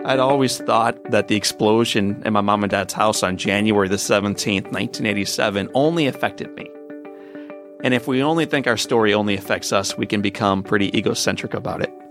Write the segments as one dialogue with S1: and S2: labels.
S1: I'd always thought that the explosion in my mom and dad's house on January the 17th, 1987 only affected me. And if we only think our story only affects us, we can become pretty egocentric about it.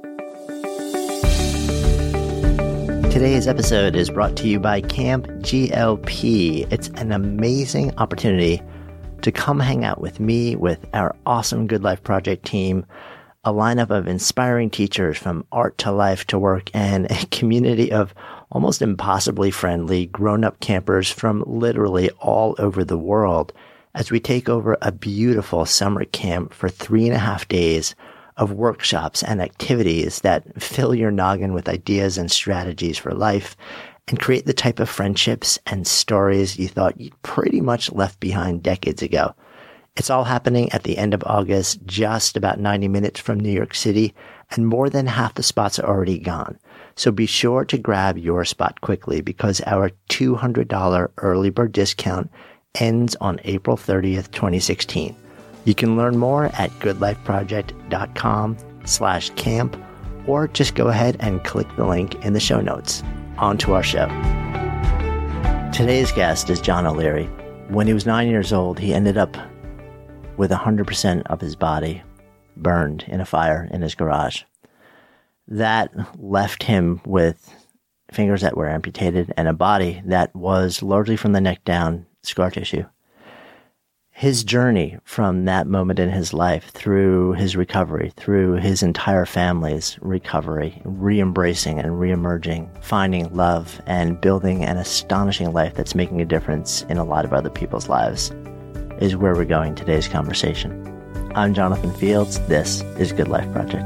S2: Today's episode is brought to you by Camp GLP. It's an amazing opportunity to come hang out with me, with our awesome Good Life Project team, a lineup of inspiring teachers from art to life to work, and a community of almost impossibly friendly grown-up campers from literally all over the world as we take over a beautiful summer camp for 3.5 days of workshops and activities that fill your noggin with ideas and strategies for life and create the type of friendships and stories you thought you'd pretty much left behind decades ago. It's all happening at the end of August, just about 90 minutes from New York City, and more than half the spots are already gone. So be sure to grab your spot quickly because our $200 early bird discount ends on April 30th, 2016. You can learn more at goodlifeproject.com/camp, or just go ahead and click the link in the show notes. On to our show. Today's guest is John O'Leary. When he was 9 years old, he ended up with 100% of his body burned in a fire in his garage. That left him with fingers that were amputated and a body that was largely from the neck down scar tissue. His journey from that moment in his life through his recovery, through his entire family's recovery, re-embracing and re-emerging, finding love and building an astonishing life that's making a difference in a lot of other people's lives, is where we're going today's conversation. I'm Jonathan Fields. This is Good Life Project.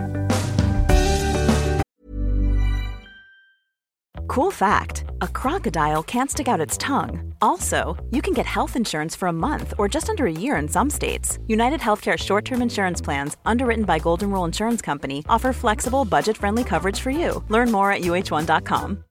S3: Cool fact, a crocodile can't stick out its tongue. Also, you can get health insurance for a month or just under a year in some states. United Healthcare short-term insurance plans, underwritten by Golden Rule Insurance Company, offer flexible, budget-friendly coverage for you. Learn more at uh1.com.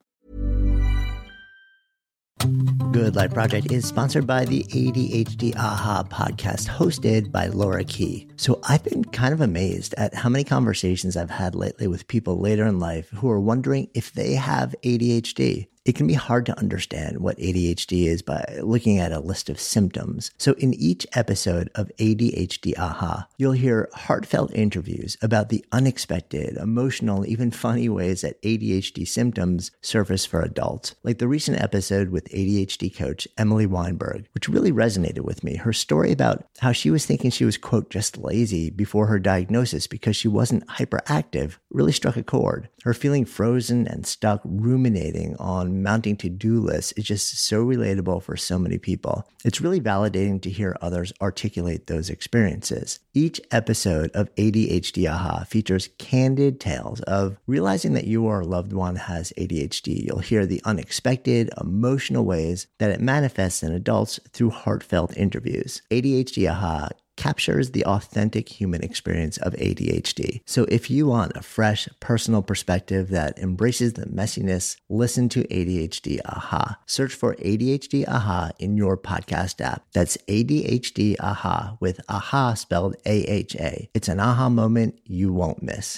S2: Good Life Project is sponsored by the ADHD AHA podcast, hosted by Laura Key. So I've been kind of amazed at how many conversations I've had lately with people later in life who are wondering if they have ADHD. It can be hard to understand what ADHD is by looking at a list of symptoms. So in each episode of ADHD AHA, you'll hear heartfelt interviews about the unexpected, emotional, even funny ways that ADHD symptoms surface for adults. Like the recent episode with ADHD coach Emily Weinberg, which really resonated with me. Her story about how she was thinking she was, quote, just lazy before her diagnosis because she wasn't hyperactive really struck a chord. Her feeling frozen and stuck ruminating on mounting to-do lists is just so relatable for so many people. It's really validating to hear others articulate those experiences. Each episode of ADHD AHA features candid tales of realizing that you or a loved one has ADHD. You'll hear the unexpected, emotional ways that it manifests in adults through heartfelt interviews. ADHD AHA captures the authentic human experience of ADHD. So if you want a fresh, personal perspective that embraces the messiness, listen to ADHD AHA. Search for ADHD AHA in your podcast app. That's ADHD AHA with AHA spelled AHA. It's an aha moment you won't miss.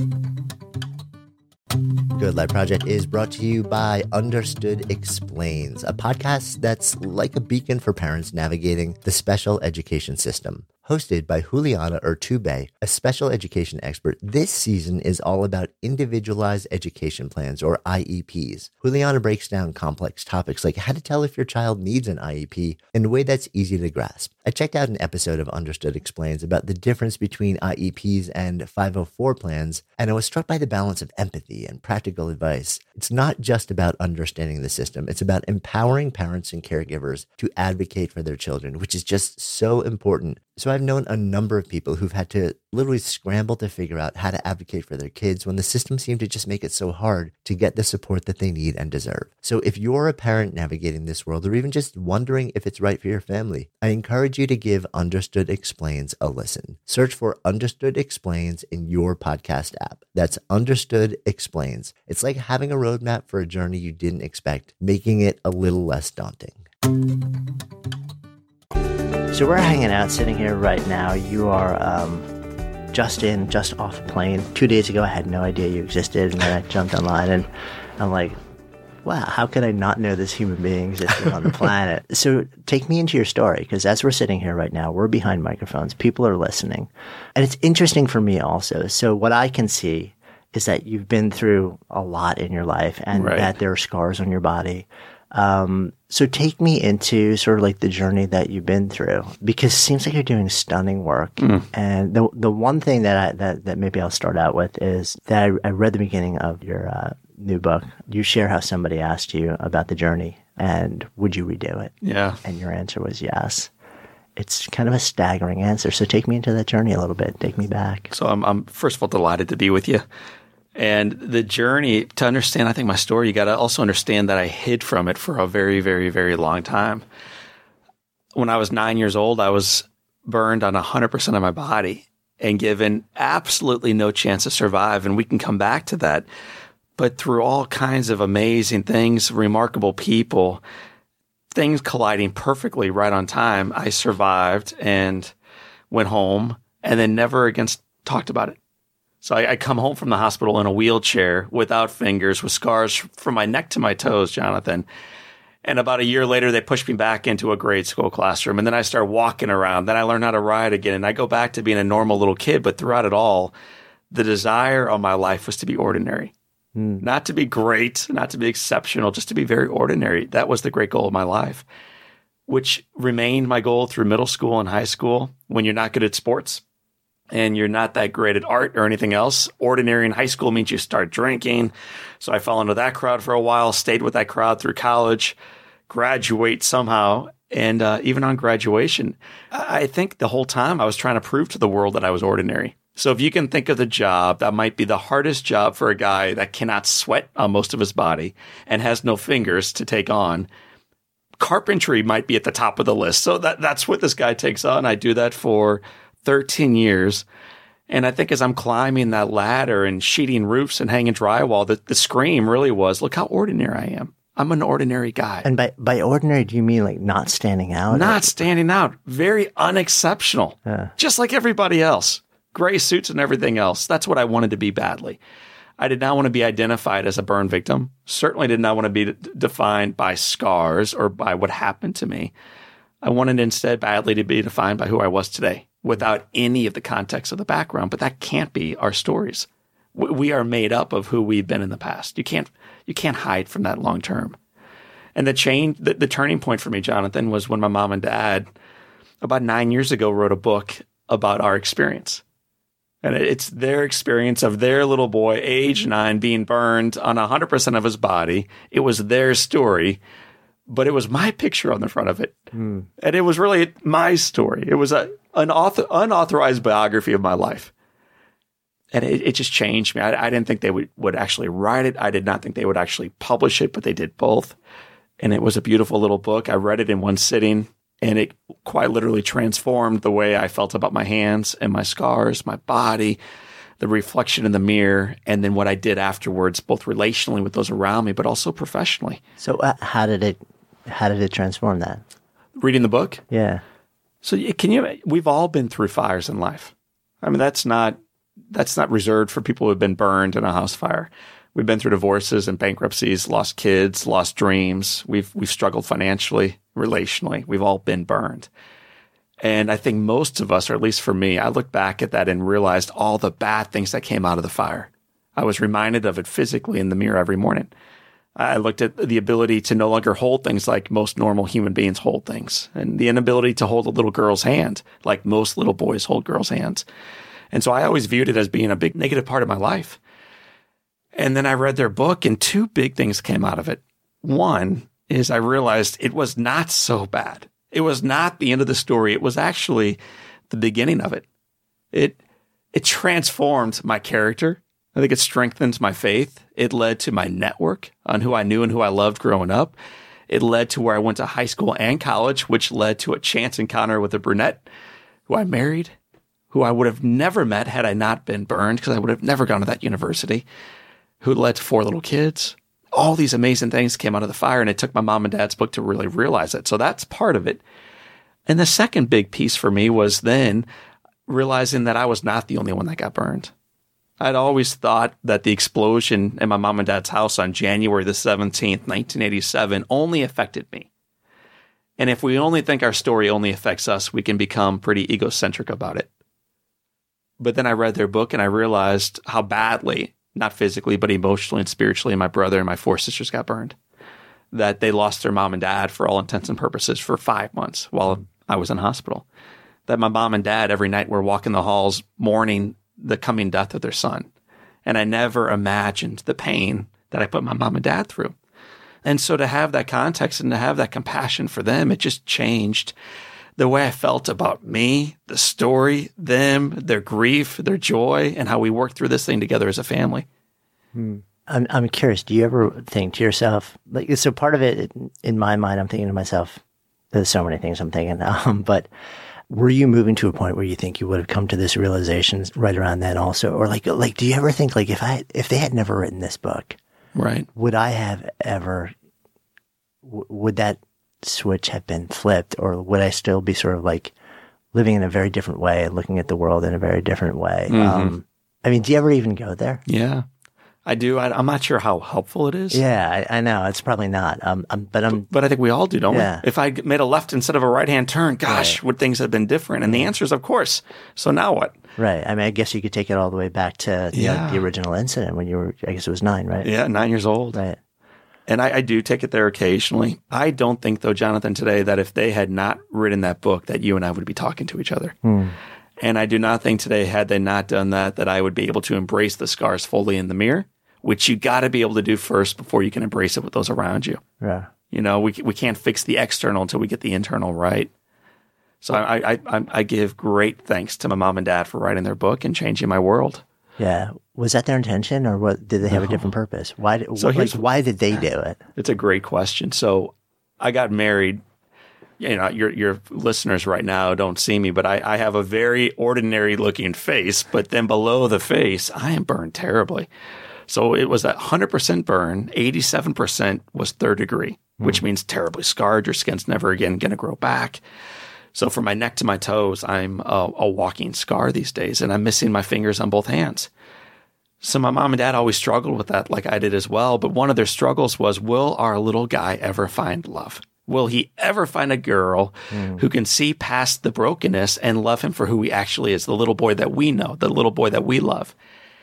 S2: Good Life Project is brought to you by Understood Explains, a podcast that's like a beacon for parents navigating the special education system. Hosted by Juliana Urtubey, a special education expert, this season is all about individualized education plans, or IEPs. Juliana breaks down complex topics like how to tell if your child needs an IEP in a way that's easy to grasp. I checked out an episode of Understood Explains about the difference between IEPs and 504 plans, and I was struck by the balance of empathy and practical advice. It's not just about understanding the system, it's about empowering parents and caregivers to advocate for their children, which is just so important. So I've known a number of people who've had to literally scramble to figure out how to advocate for their kids when the system seemed to just make it so hard to get the support that they need and deserve. So if you're a parent navigating this world, or even just wondering if it's right for your family, I encourage you to give Understood Explains a listen. Search for Understood Explains in your podcast app. That's Understood Explains. It's like having a roadmap for a journey you didn't expect, making it a little less daunting. So we're hanging out, sitting here right now. You are just off a plane. 2 days ago, I had no idea you existed, and then I jumped online, and I'm like, wow, how could I not know this human being existed on the planet? So take me into your story, because as we're sitting here right now, we're behind microphones. People are listening. And it's interesting for me also. So what I can see is that you've been through a lot in your life and that there are scars on your body. So take me into sort of like the journey that you've been through, because it seems like you're doing stunning work. And the one thing that maybe I'll start out with is that I read the beginning of your new book. You share how somebody asked you about the journey and would you redo it?
S1: Yeah.
S2: And your answer was yes. It's kind of a staggering answer. So take me into that journey a little bit. Take me back.
S1: So I'm first of all delighted to be with you. And the journey, to understand, I think, my story, you got to also understand that I hid from it for a very, very, very long time. When I was 9 years old, I was burned on 100% of my body and given absolutely no chance to survive. And we can come back to that. But through all kinds of amazing things, remarkable people, things colliding perfectly right on time, I survived and went home and then never again talked about it. So I come home from the hospital in a wheelchair without fingers, with scars from my neck to my toes, Jonathan. And about a year later, they pushed me back into a grade school classroom. And then I started walking around. Then I learned how to ride again. And I go back to being a normal little kid. But throughout it all, the desire of my life was to be ordinary. Not to be great, not to be exceptional, just to be very ordinary. That was the great goal of my life, which remained my goal through middle school and high school. When you're not good at sports, and you're not that great at art or anything else, ordinary in high school means you start drinking. So I fell into that crowd for a while, stayed with that crowd through college, graduate somehow. And even on graduation, I think the whole time I was trying to prove to the world that I was ordinary. So if you can think of the job that might be the hardest job for a guy that cannot sweat on most of his body and has no fingers to take on, carpentry might be at the top of the list. So that's what this guy takes on. I do that for 13 years. And I think as I'm climbing that ladder and sheeting roofs and hanging drywall, the scream really was, look how ordinary I am. I'm an ordinary guy.
S2: And by ordinary, do you mean like not standing out?
S1: Not standing out. Very unexceptional. Just like everybody else. Gray suits and everything else. That's what I wanted to be badly. I did not want to be identified as a burn victim. Certainly did not want to be defined by scars or by what happened to me. I wanted instead badly to be defined by who I was today, without any of the context of the background. But that can't be our stories. We are made up of who we've been in the past. You can't hide from that long term. And the turning point for me, Jonathan, was when my mom and dad, about 9 years ago, wrote a book about our experience. And it's their experience of their little boy, age 9, being burned on 100% of his body. It was their story, but it was my picture on the front of it. And it was really my story. It was an unauthorized biography of my life. And it just changed me. I didn't think they would actually write it. I did not think they would actually publish it, but they did both. And it was a beautiful little book. I read it in one sitting, and it quite literally transformed the way I felt about my hands and my scars, my body, the reflection in the mirror, and then what I did afterwards, both relationally with those around me, but also professionally.
S2: So how did it transform that?
S1: Reading the book?
S2: Yeah.
S1: So we've all been through fires in life. I mean, that's not reserved for people who have been burned in a house fire. We've been through divorces and bankruptcies, lost kids, lost dreams. We've struggled financially, relationally. We've all been burned. And I think most of us, or at least for me, I look back at that and realized all the bad things that came out of the fire. I was reminded of it physically in the mirror every morning. I looked at the ability to no longer hold things like most normal human beings hold things, and the inability to hold a little girl's hand like most little boys hold girls' hands. And so I always viewed it as being a big negative part of my life. And then I read their book, and two big things came out of it. One is I realized it was not so bad. It was not the end of the story. It was actually the beginning of it. It transformed my character. I think it strengthened my faith. It led to my network on who I knew and who I loved growing up. It led to where I went to high school and college, which led to a chance encounter with a brunette who I married, who I would have never met had I not been burned, because I would have never gone to that university, who led to 4 little kids. All these amazing things came out of the fire, and it took my mom and dad's book to really realize it. So that's part of it. And the second big piece for me was then realizing that I was not the only one that got burned. I'd always thought that the explosion in my mom and dad's house on January the 17th, 1987 only affected me. And if we only think our story only affects us, we can become pretty egocentric about it. But then I read their book and I realized how badly, not physically, but emotionally and spiritually, my brother and my 4 sisters got burned. That they lost their mom and dad for all intents and purposes for 5 months while I was in hospital. That my mom and dad every night were walking the halls mourning the coming death of their son. And I never imagined the pain that I put my mom and dad through. And so to have that context and to have that compassion for them, it just changed the way I felt about me, the story, them, their grief, their joy, and how we worked through this thing together as a family.
S2: I'm curious, do you ever think to yourself, like, so part of it, in my mind, I'm thinking to myself, there's so many things I'm thinking, but were you moving to a point where you think you would have come to this realization right around then also? Or like, do you ever think, like, if they had never written this book,
S1: right,
S2: would I have ever, would that switch have been flipped, or would I still be sort of like living in a very different way, looking at the world in a very different way? I mean, do you ever even go there?
S1: Yeah, I do. I'm not sure how helpful it is.
S2: Yeah, I know. It's probably not.
S1: But I think we all do, don't
S2: Yeah.
S1: we? If I made a left instead of a right-hand turn, gosh,
S2: Right.
S1: would things have been different? And the answer is, of course. So now what?
S2: Right. I mean, I guess you could take it all the way back to you know, the original incident when you were, I guess it was 9, right?
S1: Yeah, 9 years old.
S2: Right.
S1: And I do take it there occasionally. I don't think, though, Jonathan, today that if they had not written that book, that you and I would be talking to each other. And I do not think today, had they not done that, that I would be able to embrace the scars fully in the mirror, which you got to be able to do first before you can embrace it with those around you.
S2: Yeah.
S1: You know, we can't fix the external until we get the internal right. So I give great thanks to my mom and dad for writing their book and changing my world.
S2: Yeah. Was that their intention, or what? Did they have a different purpose? Why did they do it?
S1: It's a great question. So I got married. You know, your listeners right now don't see me, but I have a very ordinary looking face. But then below the face, I am burned terribly. So it was a 100% burn. 87% was 3rd degree, which means terribly scarred. Your skin's never again going to grow back. So from my neck to my toes, I'm a walking scar these days, and I'm missing my fingers on both hands. So my mom and dad always struggled with that, like I did as well. But one of their struggles was, will our little guy ever find love? Will he ever find a girl who can see past the brokenness and love him for who he actually is, the little boy that we know, the little boy that we love?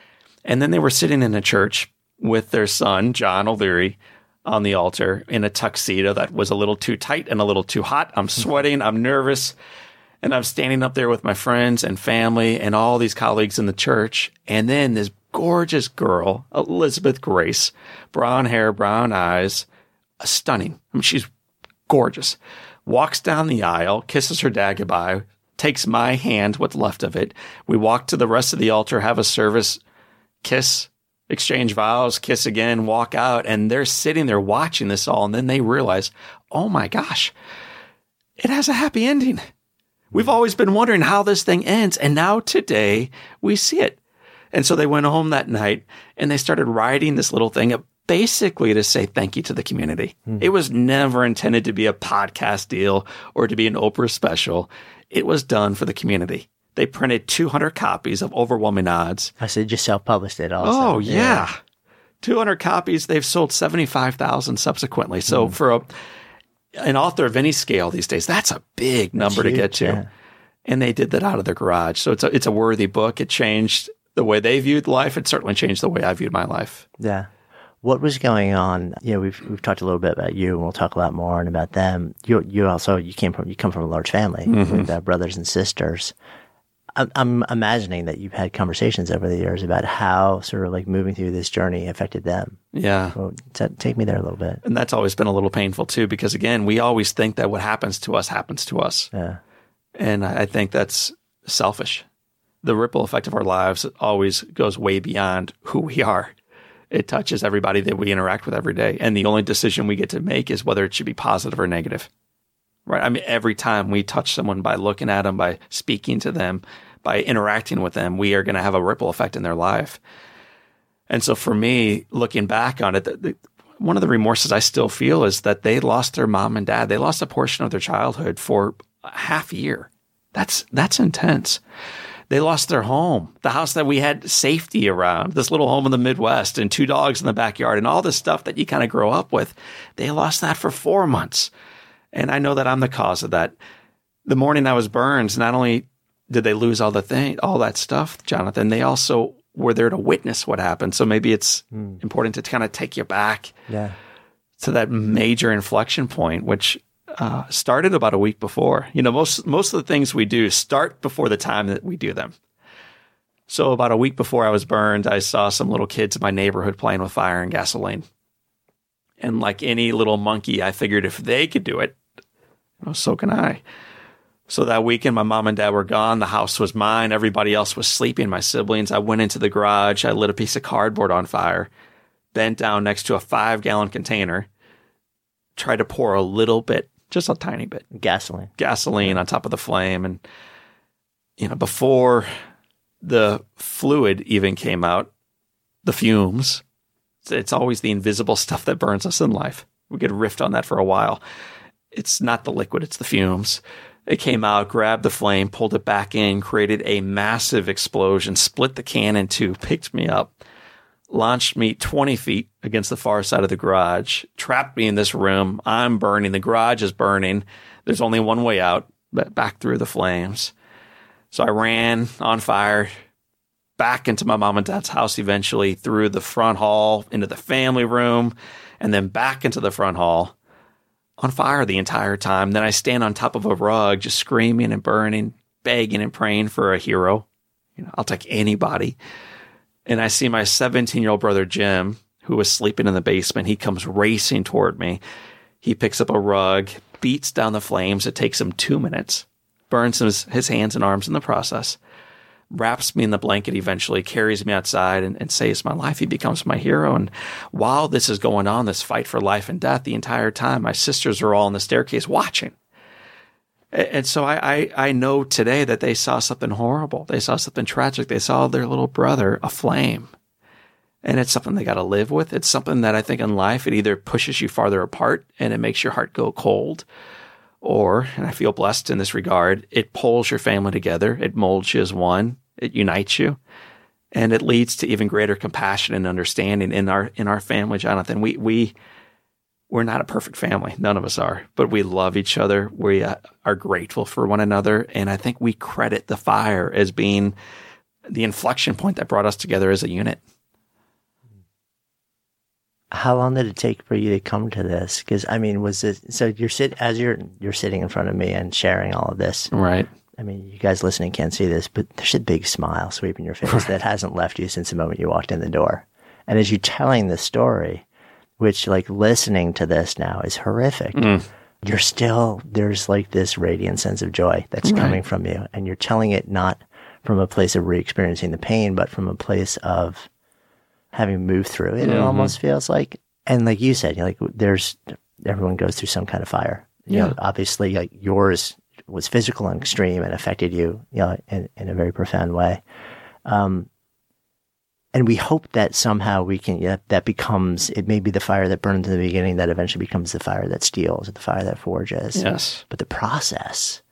S1: And then they were sitting in a church with their son, John O'Leary, on the altar in a tuxedo that was a little too tight and a little too hot. I'm sweating. I'm nervous. And I'm standing up there with my friends and family and all these colleagues in the church. And then this gorgeous girl, Elizabeth Grace, brown hair, brown eyes, stunning. I mean, she's gorgeous. Walks down the aisle, kisses her dad goodbye, takes my hand, what's left of it. We walk to the rest of the altar, have a service, kiss, exchange vows, kiss again, walk out, and they're sitting there watching this all, and then they realize, oh my gosh, it has a happy ending. We've always been wondering how this thing ends, and now today we see it. And so they went home that night, and they started writing this little thing up basically to say thank you to the community. It was never intended to be a podcast deal or to be an Oprah special. It was done for the community. They printed 200 copies of overwhelming odds.
S2: I said just self-published it also.
S1: Oh, yeah. 200 copies. They've sold 75,000 subsequently. So for an author of any scale these days, that's a big number to get to.
S2: Yeah.
S1: And they did that out of their garage. So it's a worthy book. It changed the way they viewed life. It certainly changed the way I viewed my life.
S2: Yeah. What was going on? You know, we've talked a little bit about you, and we'll talk a lot more about them. You come from a large family with brothers and sisters. I'm imagining that you've had conversations over the years about how sort of like moving through this journey affected them.
S1: Yeah.
S2: Well, take me there a little bit.
S1: And that's always been a little painful too, because again, we always think that what happens to us happens to us.
S2: Yeah.
S1: And I think that's selfish. The ripple effect of our lives always goes way beyond who we are. It touches everybody that we interact with every day. And the only decision we get to make is whether it should be positive or negative. Right? I mean, every time we touch someone by looking at them, by speaking to them, by interacting with them, we are going to have a ripple effect in their life. And so for me, looking back on it, one of the remorses I still feel is that they lost their mom and dad. They lost a portion of their childhood for a half year. That's intense. They lost their home, the house that we had safety around, this little home in the Midwest and 2 dogs in the backyard and all this stuff that you kind of grow up with. They lost that for 4 months. And I know that I'm the cause of that. The morning I was burned, not only did they lose all that stuff, Jonathan, they also were there to witness what happened. So maybe it's important to kind of take you back to that major inflection point, which started about a week before. Most of the things we do start before the time that we do them. So about a week before I was burned, I saw some little kids in my neighborhood playing with fire and gasoline. And like any little monkey, I figured if they could do it, so can I. So that weekend, my mom and dad were gone. The house was mine. Everybody else was sleeping, my siblings. I went into the garage. I lit a piece of cardboard on fire, bent down next to a 5-gallon container, tried to pour a little bit, just a tiny bit. Gasoline on top of the flame. And, before the fluid even came out, the fumes, it's always the invisible stuff that burns us in life. We could riff on that for a while. It's not the liquid, it's the fumes. It came out, grabbed the flame, pulled it back in, created a massive explosion, split the can in two, picked me up, launched me 20 feet against the far side of the garage, trapped me in this room. I'm burning. The garage is burning. There's only one way out, back through the flames. So I ran on fire back into my mom and dad's house eventually, through the front hall, into the family room, and then back into the front hall. On fire the entire time. Then I stand on top of a rug, just screaming and burning, begging and praying for a hero. I'll take anybody. And I see my 17-year-old brother, Jim, who was sleeping in the basement. He comes racing toward me. He picks up a rug, beats down the flames. It takes him 2 minutes, burns his hands and arms in the process, wraps me in the blanket eventually, carries me outside and saves my life. He becomes my hero. And while this is going on, this fight for life and death, the entire time, my sisters are all on the staircase watching. And so I know today that they saw something horrible. They saw something tragic. They saw their little brother aflame. And it's something they got to live with. It's something that I think in life, it either pushes you farther apart and it makes your heart go cold, or, and I feel blessed in this regard, it pulls your family together. It molds you as one. It unites you, and it leads to even greater compassion and understanding in our family, Jonathan. We're not a perfect family. None of us are, but we love each other. We are grateful for one another. And I think we credit the fire as being the inflection point that brought us together as a unit.
S2: How long did it take for you to come to this? Because was it, so you're sitting in front of me and sharing all of this.
S1: Right.
S2: You guys listening can't see this, but there's a big smile sweeping your face that hasn't left you since the moment you walked in the door. And as you're telling this story, which listening to this now is horrific, you're still, there's this radiant sense of joy that's coming from you. And you're telling it not from a place of re-experiencing the pain, but from a place of having moved through it, it almost feels like. And like you said, everyone goes through some kind of fire. Obviously, yours was physical and extreme and affected you, in a very profound way. And we hope that somehow we can, that becomes, it may be the fire that burns in the beginning that eventually becomes the fire that steals, or the fire that forges.
S1: Yes.
S2: But the process,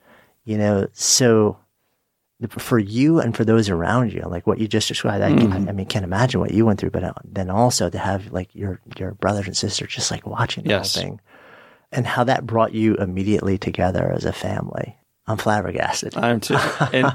S2: so for you and for those around you, like what you just described, I can't imagine what you went through, but then also to have your brothers and sisters just watching the whole thing. And how that brought you immediately together as a family. I'm flabbergasted.
S1: I am too. And,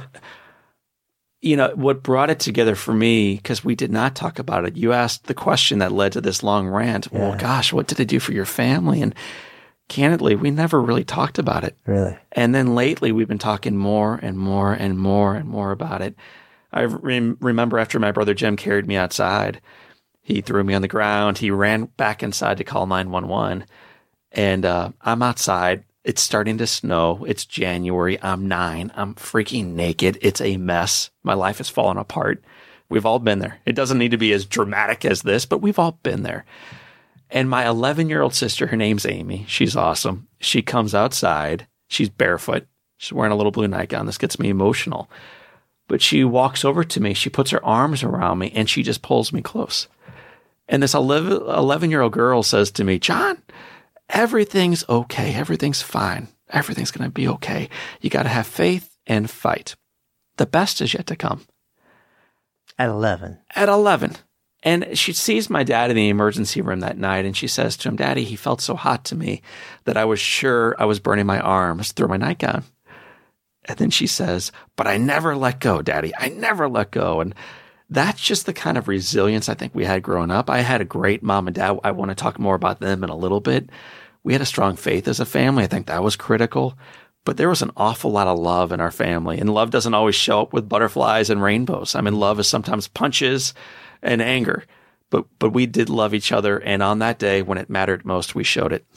S1: what brought it together for me, because we did not talk about it, you asked the question that led to this long rant. Yeah. Well, gosh, what did it do for your family? And candidly, we never really talked about it.
S2: Really?
S1: And then lately, we've been talking more and more and more and more about it. I remember after my brother Jim carried me outside, he threw me on the ground. He ran back inside to call 911. And I'm outside. It's starting to snow. It's January. I'm 9. I'm freaking naked. It's a mess. My life is falling apart. We've all been there. It doesn't need to be as dramatic as this, but we've all been there. And my 11-year-old sister, her name's Amy. She's awesome. She comes outside. She's barefoot. She's wearing a little blue nightgown. This gets me emotional. But she walks over to me. She puts her arms around me, and she just pulls me close. And this 11-year-old girl says to me, John, everything's okay. Everything's fine. Everything's going to be okay. You got to have faith and fight. The best is yet to come.
S2: At 11.
S1: At 11. And she sees my dad in the emergency room that night, and she says to him, Daddy, he felt so hot to me that I was sure I was burning my arms through my nightgown. And then she says, but I never let go, Daddy. I never let go. And that's just the kind of resilience I think we had growing up. I had a great mom and dad. I want to talk more about them in a little bit. We had a strong faith as a family. I think that was critical. But there was an awful lot of love in our family. And love doesn't always show up with butterflies and rainbows. I mean, love is sometimes punches and anger. But we did love each other. And on that day, when it mattered most, we showed it.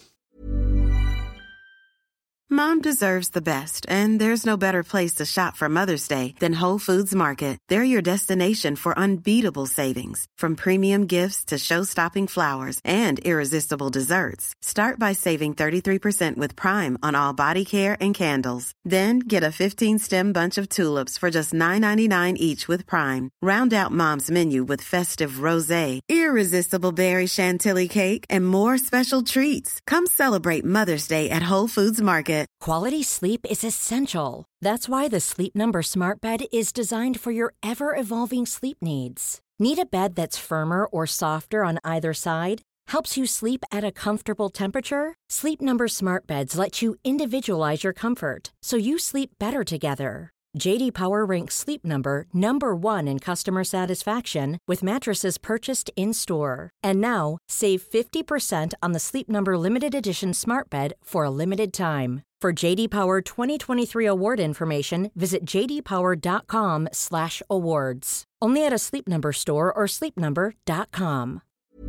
S4: Mom deserves the best, and there's no better place to shop for Mother's Day than Whole Foods Market. They're your destination for unbeatable savings, from premium gifts to show-stopping flowers and irresistible desserts. Start by saving 33% with Prime on all body care and candles. Then get a 15-stem bunch of tulips for just $9.99 each with Prime. Round out Mom's menu with festive rosé, irresistible berry chantilly cake, and more special treats. Come celebrate Mother's Day at Whole Foods Market.
S5: Quality sleep is essential. That's why the Sleep Number Smart Bed is designed for your ever-evolving sleep needs. Need a bed that's firmer or softer on either side? Helps you sleep at a comfortable temperature? Sleep Number Smart Beds let you individualize your comfort, so you sleep better together. J.D. Power ranks Sleep Number number 1 in customer satisfaction with mattresses purchased in-store. And now, save 50% on the Sleep Number Limited Edition Smart Bed for a limited time. For J.D. Power 2023 award information, visit jdpower.com/awards. Only at a Sleep Number store or sleepnumber.com.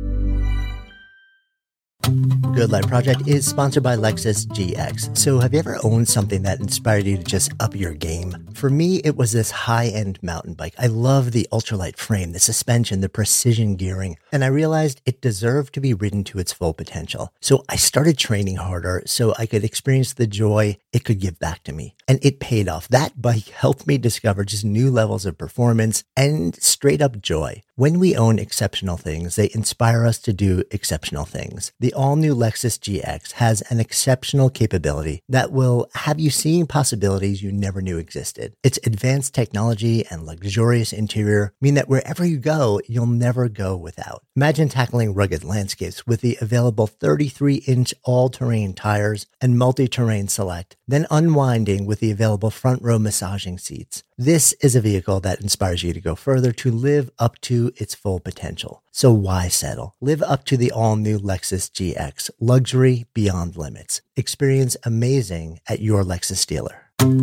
S2: Good Life Project is sponsored by Lexus GX. So have you ever owned something that inspired you to just up your game? For me, it was this high-end mountain bike. I love the ultralight frame, the suspension, the precision gearing, and I realized it deserved to be ridden to its full potential. So I started training harder so I could experience the joy it could give back to me. And it paid off. That bike helped me discover just new levels of performance and straight up joy. When we own exceptional things, they inspire us to do exceptional things. The all-new Lexus GX has an exceptional capability that will have you seeing possibilities you never knew existed. Its advanced technology and luxurious interior mean that wherever you go, you'll never go without. Imagine tackling rugged landscapes with the available 33-inch all-terrain tires and multi-terrain select, then unwinding with the available front-row massaging seats. This is a vehicle that inspires you to go further, to live up to its full potential. So why settle? Live up to the all-new Lexus GX, luxury beyond limits. Experience amazing at your Lexus dealer.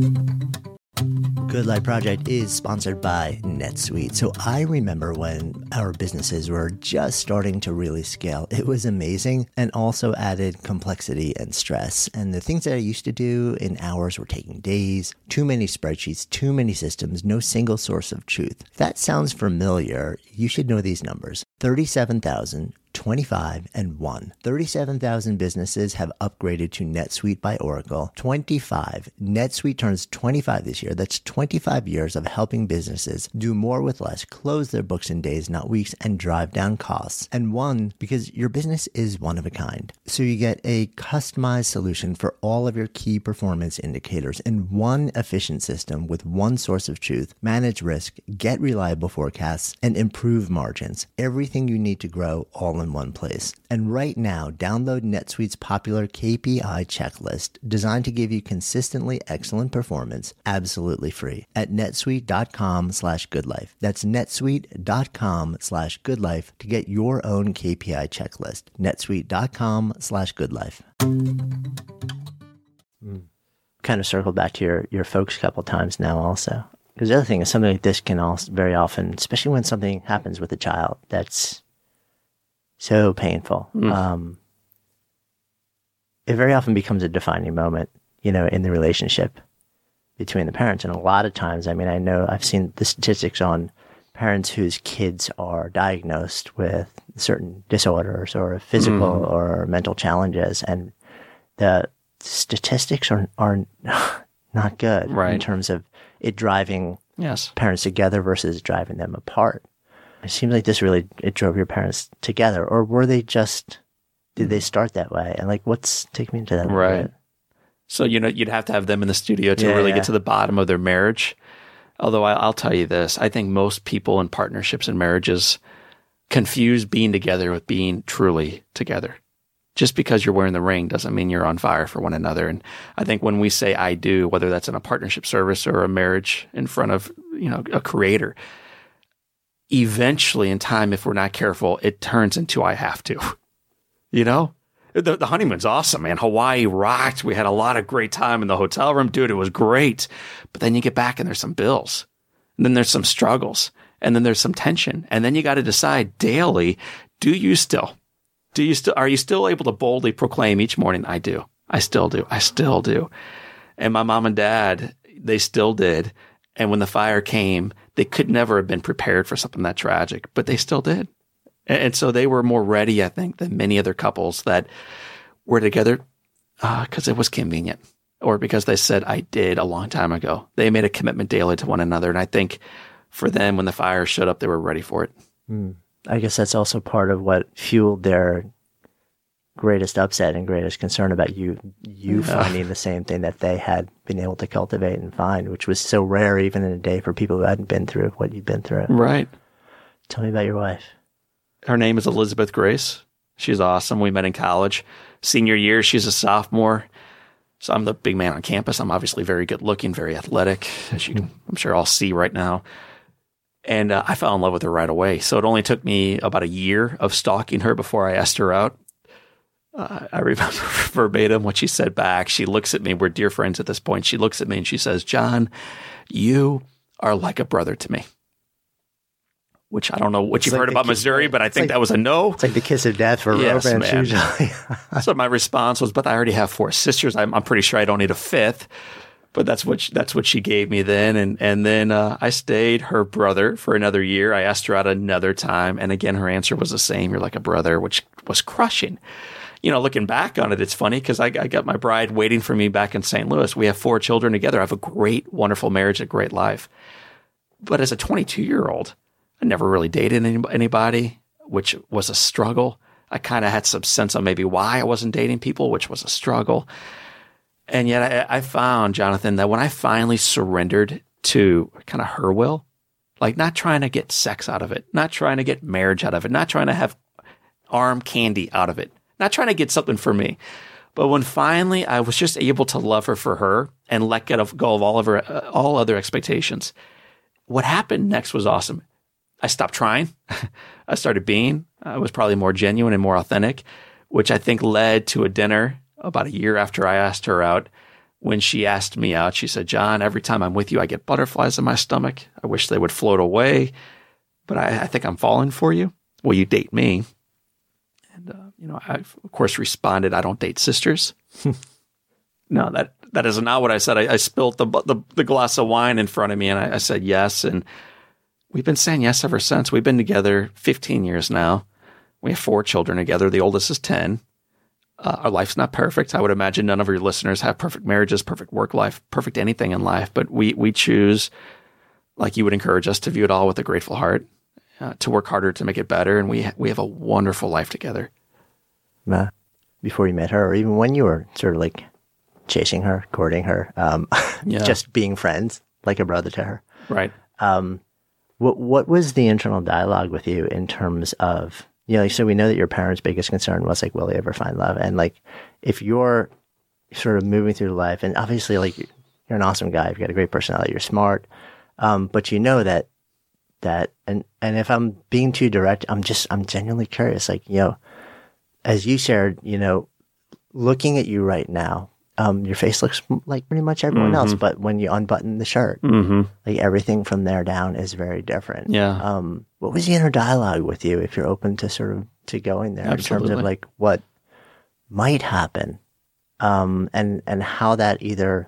S2: Good Life Project is sponsored by NetSuite. So I remember when our businesses were just starting to really scale. It was amazing and also added complexity and stress. And the things that I used to do in hours were taking days, too many spreadsheets, too many systems, no single source of truth. If that sounds familiar, you should know these numbers. 37,000, 25, and 1. 37,000 businesses have upgraded to NetSuite by Oracle. 25. NetSuite turns 25 this year. That's 25 years of helping businesses do more with less, close their books in days, not weeks, and drive down costs. And 1, because your business is one of a kind. So you get a customized solution for all of your key performance indicators in one efficient system with one source of truth, manage risk, get reliable forecasts, and improve margins. Everything you need to grow all in one place. And right now, download NetSuite's popular KPI checklist designed to give you consistently excellent performance absolutely free at netsuite.com/goodlife. That's netsuite.com/goodlife to get your own KPI checklist. netsuite.com/goodlife. Kind of circled back to your folks a couple times now also. Because the other thing is something like this can also very often, especially when something happens with a child that's so painful. It very often becomes a defining moment, in the relationship between the parents. And a lot of times, I know I've seen the statistics on parents whose kids are diagnosed with certain disorders or physical or mental challenges. And the statistics are not good in terms of it driving parents together versus driving them apart. It seems like this really, it drove your parents together, or were they just, did they start that way? And take me into that.
S1: Right. So, you'd have to have them in the studio to really get to the bottom of their marriage. Although I'll tell you this, I think most people in partnerships and marriages confuse being together with being truly together. Just because you're wearing the ring doesn't mean you're on fire for one another. And I think when we say I do, whether that's in a partnership service or a marriage in front of, a creator, eventually in time, if we're not careful, it turns into I have to. The honeymoon's awesome, man. Hawaii rocked. We had a lot of great time in the hotel room. Dude, it was great. But then you get back and there's some bills. And then there's some struggles. And then there's some tension. And then you got to decide daily, are you still able to boldly proclaim each morning, I do. I still do. I still do. And my mom and dad, they still did. And when the fire came, they could never have been prepared for something that tragic, but they still did. And so they were more ready, I think, than many other couples that were together because it was convenient or because they said, I did a long time ago. They made a commitment daily to one another. And I think for them, when the fire showed up, they were ready for it.
S2: I guess that's also part of what fueled their greatest upset and greatest concern about you finding the same thing that they had been able to cultivate and find, which was so rare even in a day for people who hadn't been through what you'd been through.
S1: Right.
S2: Tell me about your wife.
S1: Her name is Elizabeth Grace. She's awesome. We met in college. Senior year, she's a sophomore. So I'm the big man on campus. I'm obviously very good looking, very athletic, as you can, I'm sure all see right now. And I fell in love with her right away. So it only took me about a year of stalking her before I asked her out. I remember verbatim what she said back. She looks at me. We're dear friends at this point. She looks at me and she says, John, you are like a brother to me. Which I don't know what you've heard about Missouri, but I think that was a no.
S2: It's like the kiss of death for romance usually.
S1: So my response was, but I already have 4 sisters. I'm pretty sure I don't need a 5th. But that's what she gave me then. And then I stayed her brother for another year. I asked her out another time. And again, her answer was the same. You're like a brother, which was crushing. Looking back on it, it's funny because I got my bride waiting for me back in St. Louis. We have 4 children together. I have a great, wonderful marriage, a great life. But as a 22-year-old, I never really dated anybody, which was a struggle. I kind of had some sense of maybe why I wasn't dating people, which was a struggle. And yet I found, Jonathan, that when I finally surrendered to kind of her will, like not trying to get sex out of it, not trying to get marriage out of it, not trying to have arm candy out of it, not trying to get something for me. But when finally I was just able to love her for her and let go of all other expectations, what happened next was awesome. I stopped trying. I started being. I was probably more genuine and more authentic, which I think led to a dinner about a year after I asked her out. When she asked me out, she said, John, every time I'm with you, I get butterflies in my stomach. I wish they would float away, but I think I'm falling for you. Will you date me? And, I, of course, responded, I don't date sisters. No, that is not what I said. I spilled the glass of wine in front of me, and I said yes. And we've been saying yes ever since. We've been together 15 years now. We have 4 children together. The oldest is 10. Our life's not perfect. I would imagine none of your listeners have perfect marriages, perfect work life, perfect anything in life. But we choose, like you would encourage us, to view it all with a grateful heart, to work harder to make it better. And we have a wonderful life together.
S2: Before you met her, or even when you were sort of like chasing her, courting her, just being friends, like a brother to her.
S1: Right.
S2: What was the internal dialogue with you in terms of, so we know that your parents' biggest concern was like, will they ever find love? And like, if you're sort of moving through life, and obviously like you're an awesome guy, you've got a great personality, you're smart, but that, and if I'm being too direct, I'm genuinely curious, like, as you shared, looking at you right now, your face looks like pretty much everyone else, but when you unbutton the shirt, like everything from there down is very different.
S1: Yeah.
S2: What was the inner dialogue with you, if you're open to sort of to going there?
S1: Absolutely.
S2: In terms of like what might happen, and how that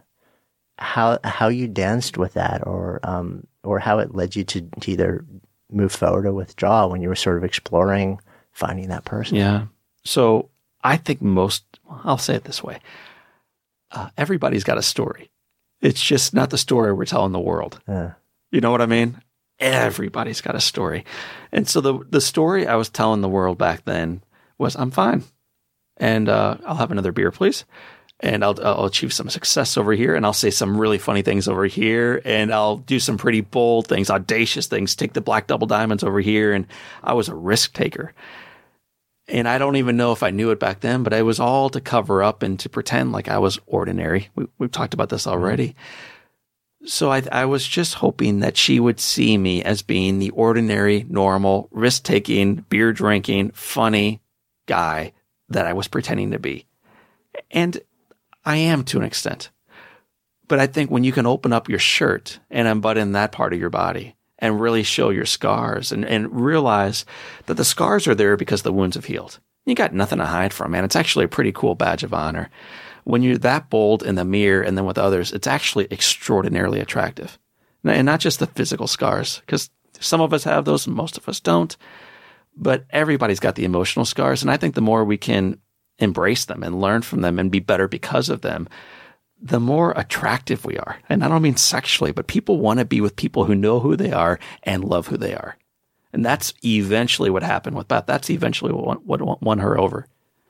S2: how you danced with that, or how it led you to either move forward or withdraw when you were sort of exploring finding that person.
S1: Yeah. So I think I'll say it this way. Everybody's got a story. It's just not the story we're telling the world. You know what I mean? Everybody's got a story. And so the story I was telling the world back then was, I'm fine. And I'll have another beer, please. and I'll achieve some success over here, and I'll say some really funny things over here, and I'll do some pretty bold things, audacious things, take the black double diamonds over here. And I was a risk taker. And I don't even know if I knew it back then, but it was all to cover up and to pretend like I was ordinary. We've talked about this already. So I was just hoping that she would see me as being the ordinary, normal, risk-taking, beer-drinking, funny guy that I was pretending to be. And I am to an extent. But I think when you can open up your shirt and unbutton that part of your body and really show your scars and realize that the scars are there because the wounds have healed. You got nothing to hide from, man. It's actually a pretty cool badge of honor. When you're that bold in the mirror and then with others, it's actually extraordinarily attractive. And not just the physical scars, because some of us have those and most of us don't. But everybody's got the emotional scars. And I think the more we can embrace them and learn from them and be better because of them, the more attractive we are. And I don't mean sexually, but people want to be with people who know who they are and love who they are. And that's eventually what happened with Beth. That's eventually what won her over.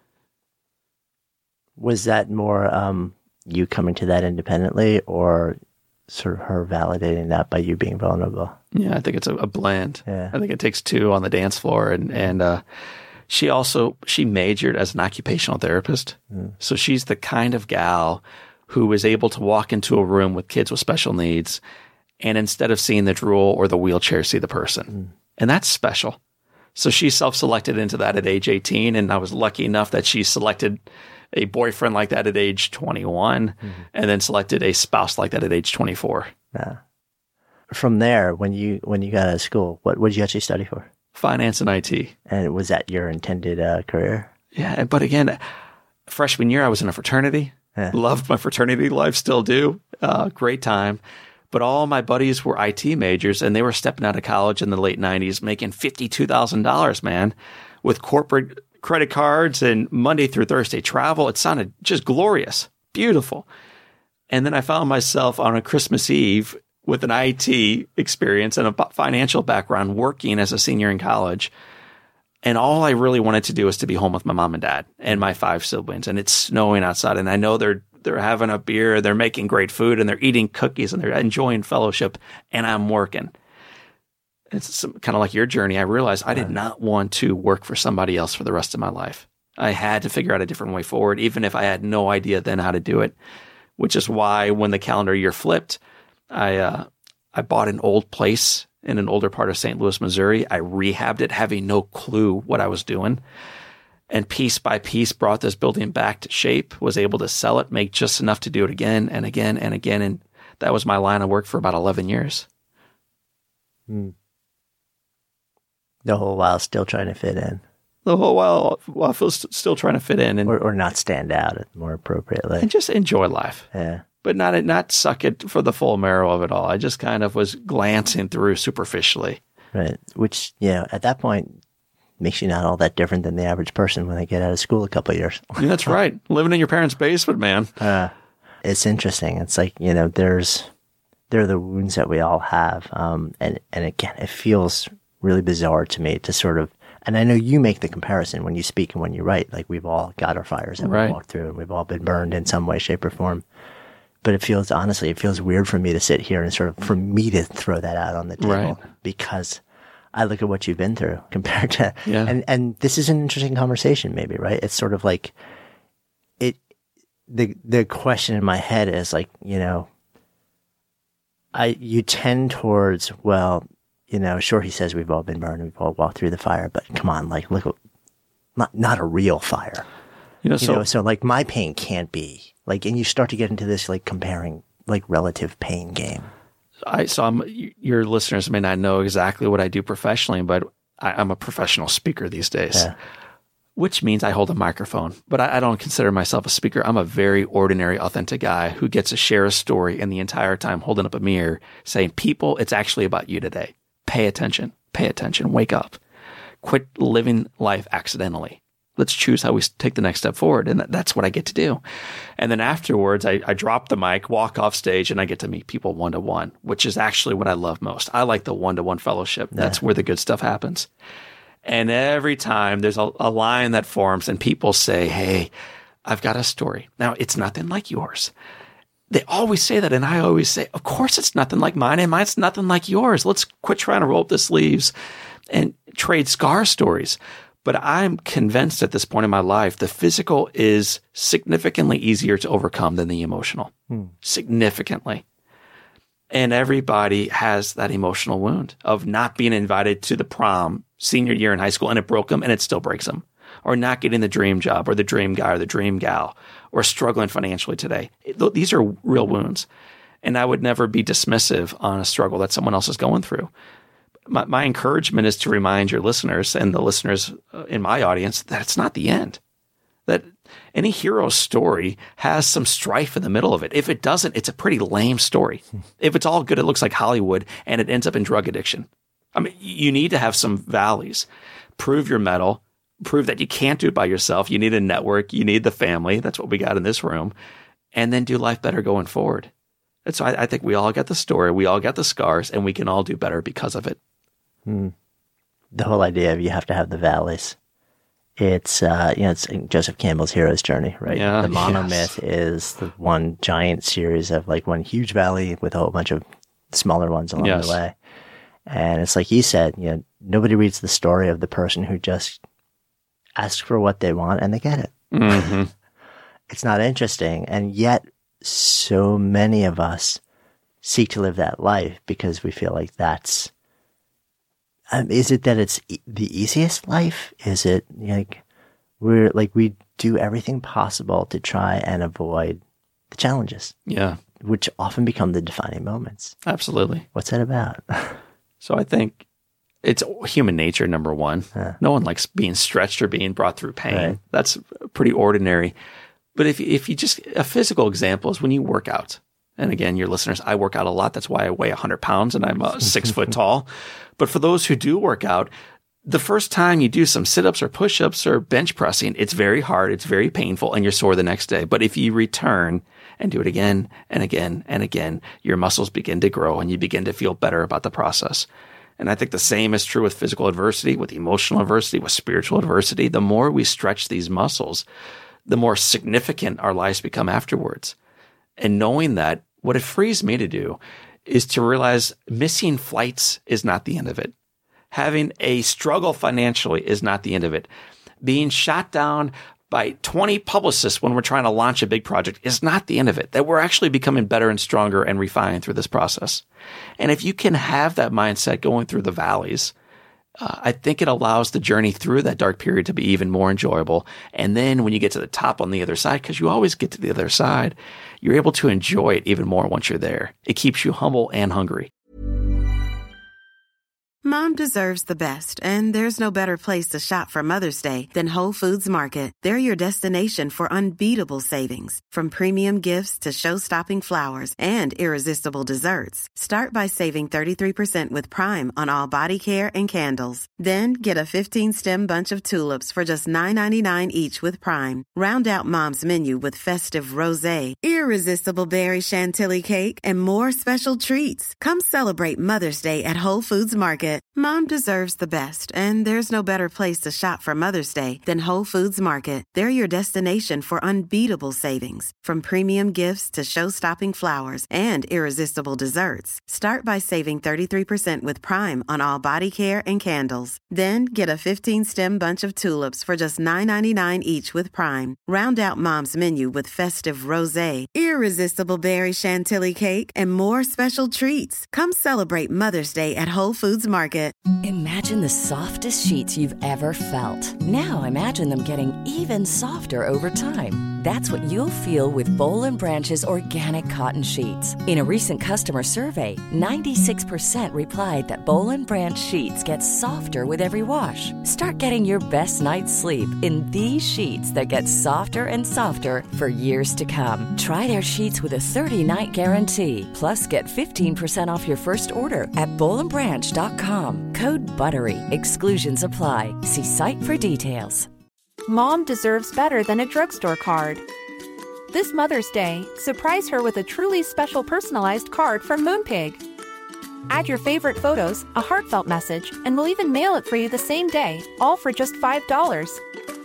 S2: Was that more you coming to that independently, or sort of her validating that by you being vulnerable?
S1: Yeah, I think it's a blend.
S2: Yeah.
S1: I think it takes two on the dance floor. And she majored as an occupational therapist. So she's the kind of gal who is able to walk into a room with kids with special needs and instead of seeing the drool or the wheelchair, see the person. And that's special. So she self-selected into that at age 18, and I was lucky enough that she selected a boyfriend like that at age 21 and then selected a spouse like that at age 24.
S2: Yeah. From there, when you got out of school, what did you actually study for?
S1: Finance and IT.
S2: And was that your intended career?
S1: Yeah, but again, freshman year I was in a fraternity.
S2: Yeah.
S1: Loved my fraternity life, still do. Great time. But all my buddies were IT majors, and they were stepping out of college in the late 90s making $52,000, man, with corporate credit cards and Monday through Thursday travel. It sounded just glorious, beautiful. And then I found myself on a Christmas Eve with an IT experience and a financial background working as a senior in college. And all I really wanted to do was to be home with my mom and dad and my 5 siblings. And it's snowing outside. And I know they're having a beer, they're making great food, and they're eating cookies, and they're enjoying fellowship. And I'm working. It's kind of like your journey. I realized I did not want to work for somebody else for the rest of my life. I had to figure out a different way forward, even if I had no idea then how to do it, which is why when the calendar year flipped, I bought an old place in an older part of St. Louis, Missouri. I rehabbed it, having no clue what I was doing. And piece by piece brought this building back to shape, was able to sell it, make just enough to do it again and again and again. And that was my line of work for about 11 years.
S2: The whole while still trying to fit in.
S1: The whole while I was still trying to fit in. And,
S2: or not stand out more appropriately.
S1: And just enjoy life.
S2: Yeah.
S1: But not suck it for the full marrow of it all. I just kind of was glancing through superficially.
S2: Right. Which, at that point makes you not all that different than the average person when they get out of school a couple of years.
S1: Yeah, that's right. Living in your parents' basement, man.
S2: It's interesting. It's like, there are the wounds that we all have. And again, it feels really bizarre to me to sort of, and I know you make the comparison when you speak and when you write, like we've all got our fires that we walked through and we've all been burned in some way, shape, or form. But it feels weird for me to sit here and sort of, for me to throw that out on the table because I look at what you've been through compared to, and this is an interesting conversation maybe, right? It's sort of like the question in my head is like, you tend towards, well, sure, he says we've all been burned, we've all walked through the fire, but come on, like, look, not a real fire. So like my pain can't be like, and you start to get into this like comparing like relative pain game.
S1: Your listeners may not know exactly what I do professionally, but I'm a professional speaker these days, which means I hold a microphone, but I don't consider myself a speaker. I'm a very ordinary, authentic guy who gets to share a story and the entire time holding up a mirror saying, people, it's actually about you today. Pay attention, wake up, quit living life accidentally. Let's choose how we take the next step forward. And that's what I get to do. And then afterwards, I drop the mic, walk off stage, and I get to meet people one-to-one, which is actually what I love most. I like the one-to-one fellowship. That's where the good stuff happens. And every time there's a line that forms and people say, hey, I've got a story. Now, it's nothing like yours. They always say that, and I always say, of course it's nothing like mine, and mine's nothing like yours. Let's quit trying to roll up the sleeves and trade scar stories. But I'm convinced at this point in my life, the physical is significantly easier to overcome than the emotional. Significantly. And everybody has that emotional wound of not being invited to the prom senior year in high school, and it broke them, and it still breaks them. Or not getting the dream job or the dream guy or the dream gal, or struggling financially today. These are real wounds. And I would never be dismissive on a struggle that someone else is going through. My encouragement is to remind your listeners and the listeners in my audience that it's not the end. That any hero story has some strife in the middle of it. If it doesn't, it's a pretty lame story. If it's all good, it looks like Hollywood, and it ends up in drug addiction. I mean, you need to have some valleys. Prove your mettle. Prove that you can't do it by yourself. You need a network. You need the family. That's what we got in this room. And then do life better going forward. And so I think we all get the story. We all get the scars, and we can all do better because of it.
S2: The whole idea of you have to have the valleys. It's, it's Joseph Campbell's hero's journey, right?
S1: Yeah,
S2: the monomyth is the one giant series of like one huge valley with a whole bunch of smaller ones along the way. And it's like you said, nobody reads the story of the person who just asks for what they want and they get it.
S1: Mm-hmm.
S2: It's not interesting. And yet so many of us seek to live that life because we feel like that's, is it that it's the easiest life? Is it like we do everything possible to try and avoid the challenges?
S1: Yeah.
S2: Which often become the defining moments.
S1: Absolutely.
S2: What's that about?
S1: So I think it's human nature, number one. No one likes being stretched or being brought through pain.
S2: Right.
S1: That's pretty ordinary. But if you just, a physical example is when you work out. And again, your listeners, I work out a lot. That's why I weigh 100 pounds and I'm 6 foot tall. But for those who do work out, the first time you do some sit-ups or push-ups or bench pressing, it's very hard, it's very painful, and you're sore the next day. But if you return and do it again and again and again, your muscles begin to grow and you begin to feel better about the process. And I think the same is true with physical adversity, with emotional adversity, with spiritual adversity. The more we stretch these muscles, the more significant our lives become afterwards. And knowing that, what it frees me to do is to realize missing flights is not the end of it. Having a struggle financially is not the end of it. Being shot down by 20 publicists when we're trying to launch a big project is not the end of it. That we're actually becoming better and stronger and refined through this process. And if you can have that mindset going through the valleys, I think it allows the journey through that dark period to be even more enjoyable. And then when you get to the top on the other side, because you always get to the other side, you're able to enjoy it even more once you're there. It keeps you humble and hungry.
S4: Mom deserves the best, and there's no better place to shop for Mother's Day than Whole Foods Market. They're your destination for unbeatable savings, from premium gifts to show-stopping flowers and irresistible desserts. Start by saving 33% with Prime on all body care and candles. Then get a 15-stem bunch of tulips for just $9.99 each with Prime. Round out Mom's menu with festive rosé, irresistible berry chantilly cake, and more special treats. Come celebrate Mother's Day at Whole Foods Market. Mom deserves the best, and there's no better place to shop for Mother's Day than Whole Foods Market. They're your destination for unbeatable savings, from premium gifts to show-stopping flowers and irresistible desserts. Start by saving 33% with Prime on all body care and candles. Then get a 15-stem bunch of tulips for just $9.99 each with Prime. Round out Mom's menu with festive rosé, irresistible berry chantilly cake, and more special treats. Come celebrate Mother's Day at Whole Foods Market.
S5: Imagine the softest sheets you've ever felt. Now imagine them getting even softer over time. That's what you'll feel with Boll & Branch's organic cotton sheets. In a recent customer survey, 96% replied that Boll & Branch sheets get softer with every wash. Start getting your best night's sleep in these sheets that get softer and softer for years to come. Try their sheets with a 30-night guarantee. Plus, get 15% off your first order at bollandbranch.com. Code BUTTERY. Exclusions apply. See site for details.
S6: Mom deserves better than a drugstore card. This Mother's Day, surprise her with a truly special personalized card from Moonpig. Add your favorite photos, a heartfelt message, and we'll even mail it for you the same day, all for just $5.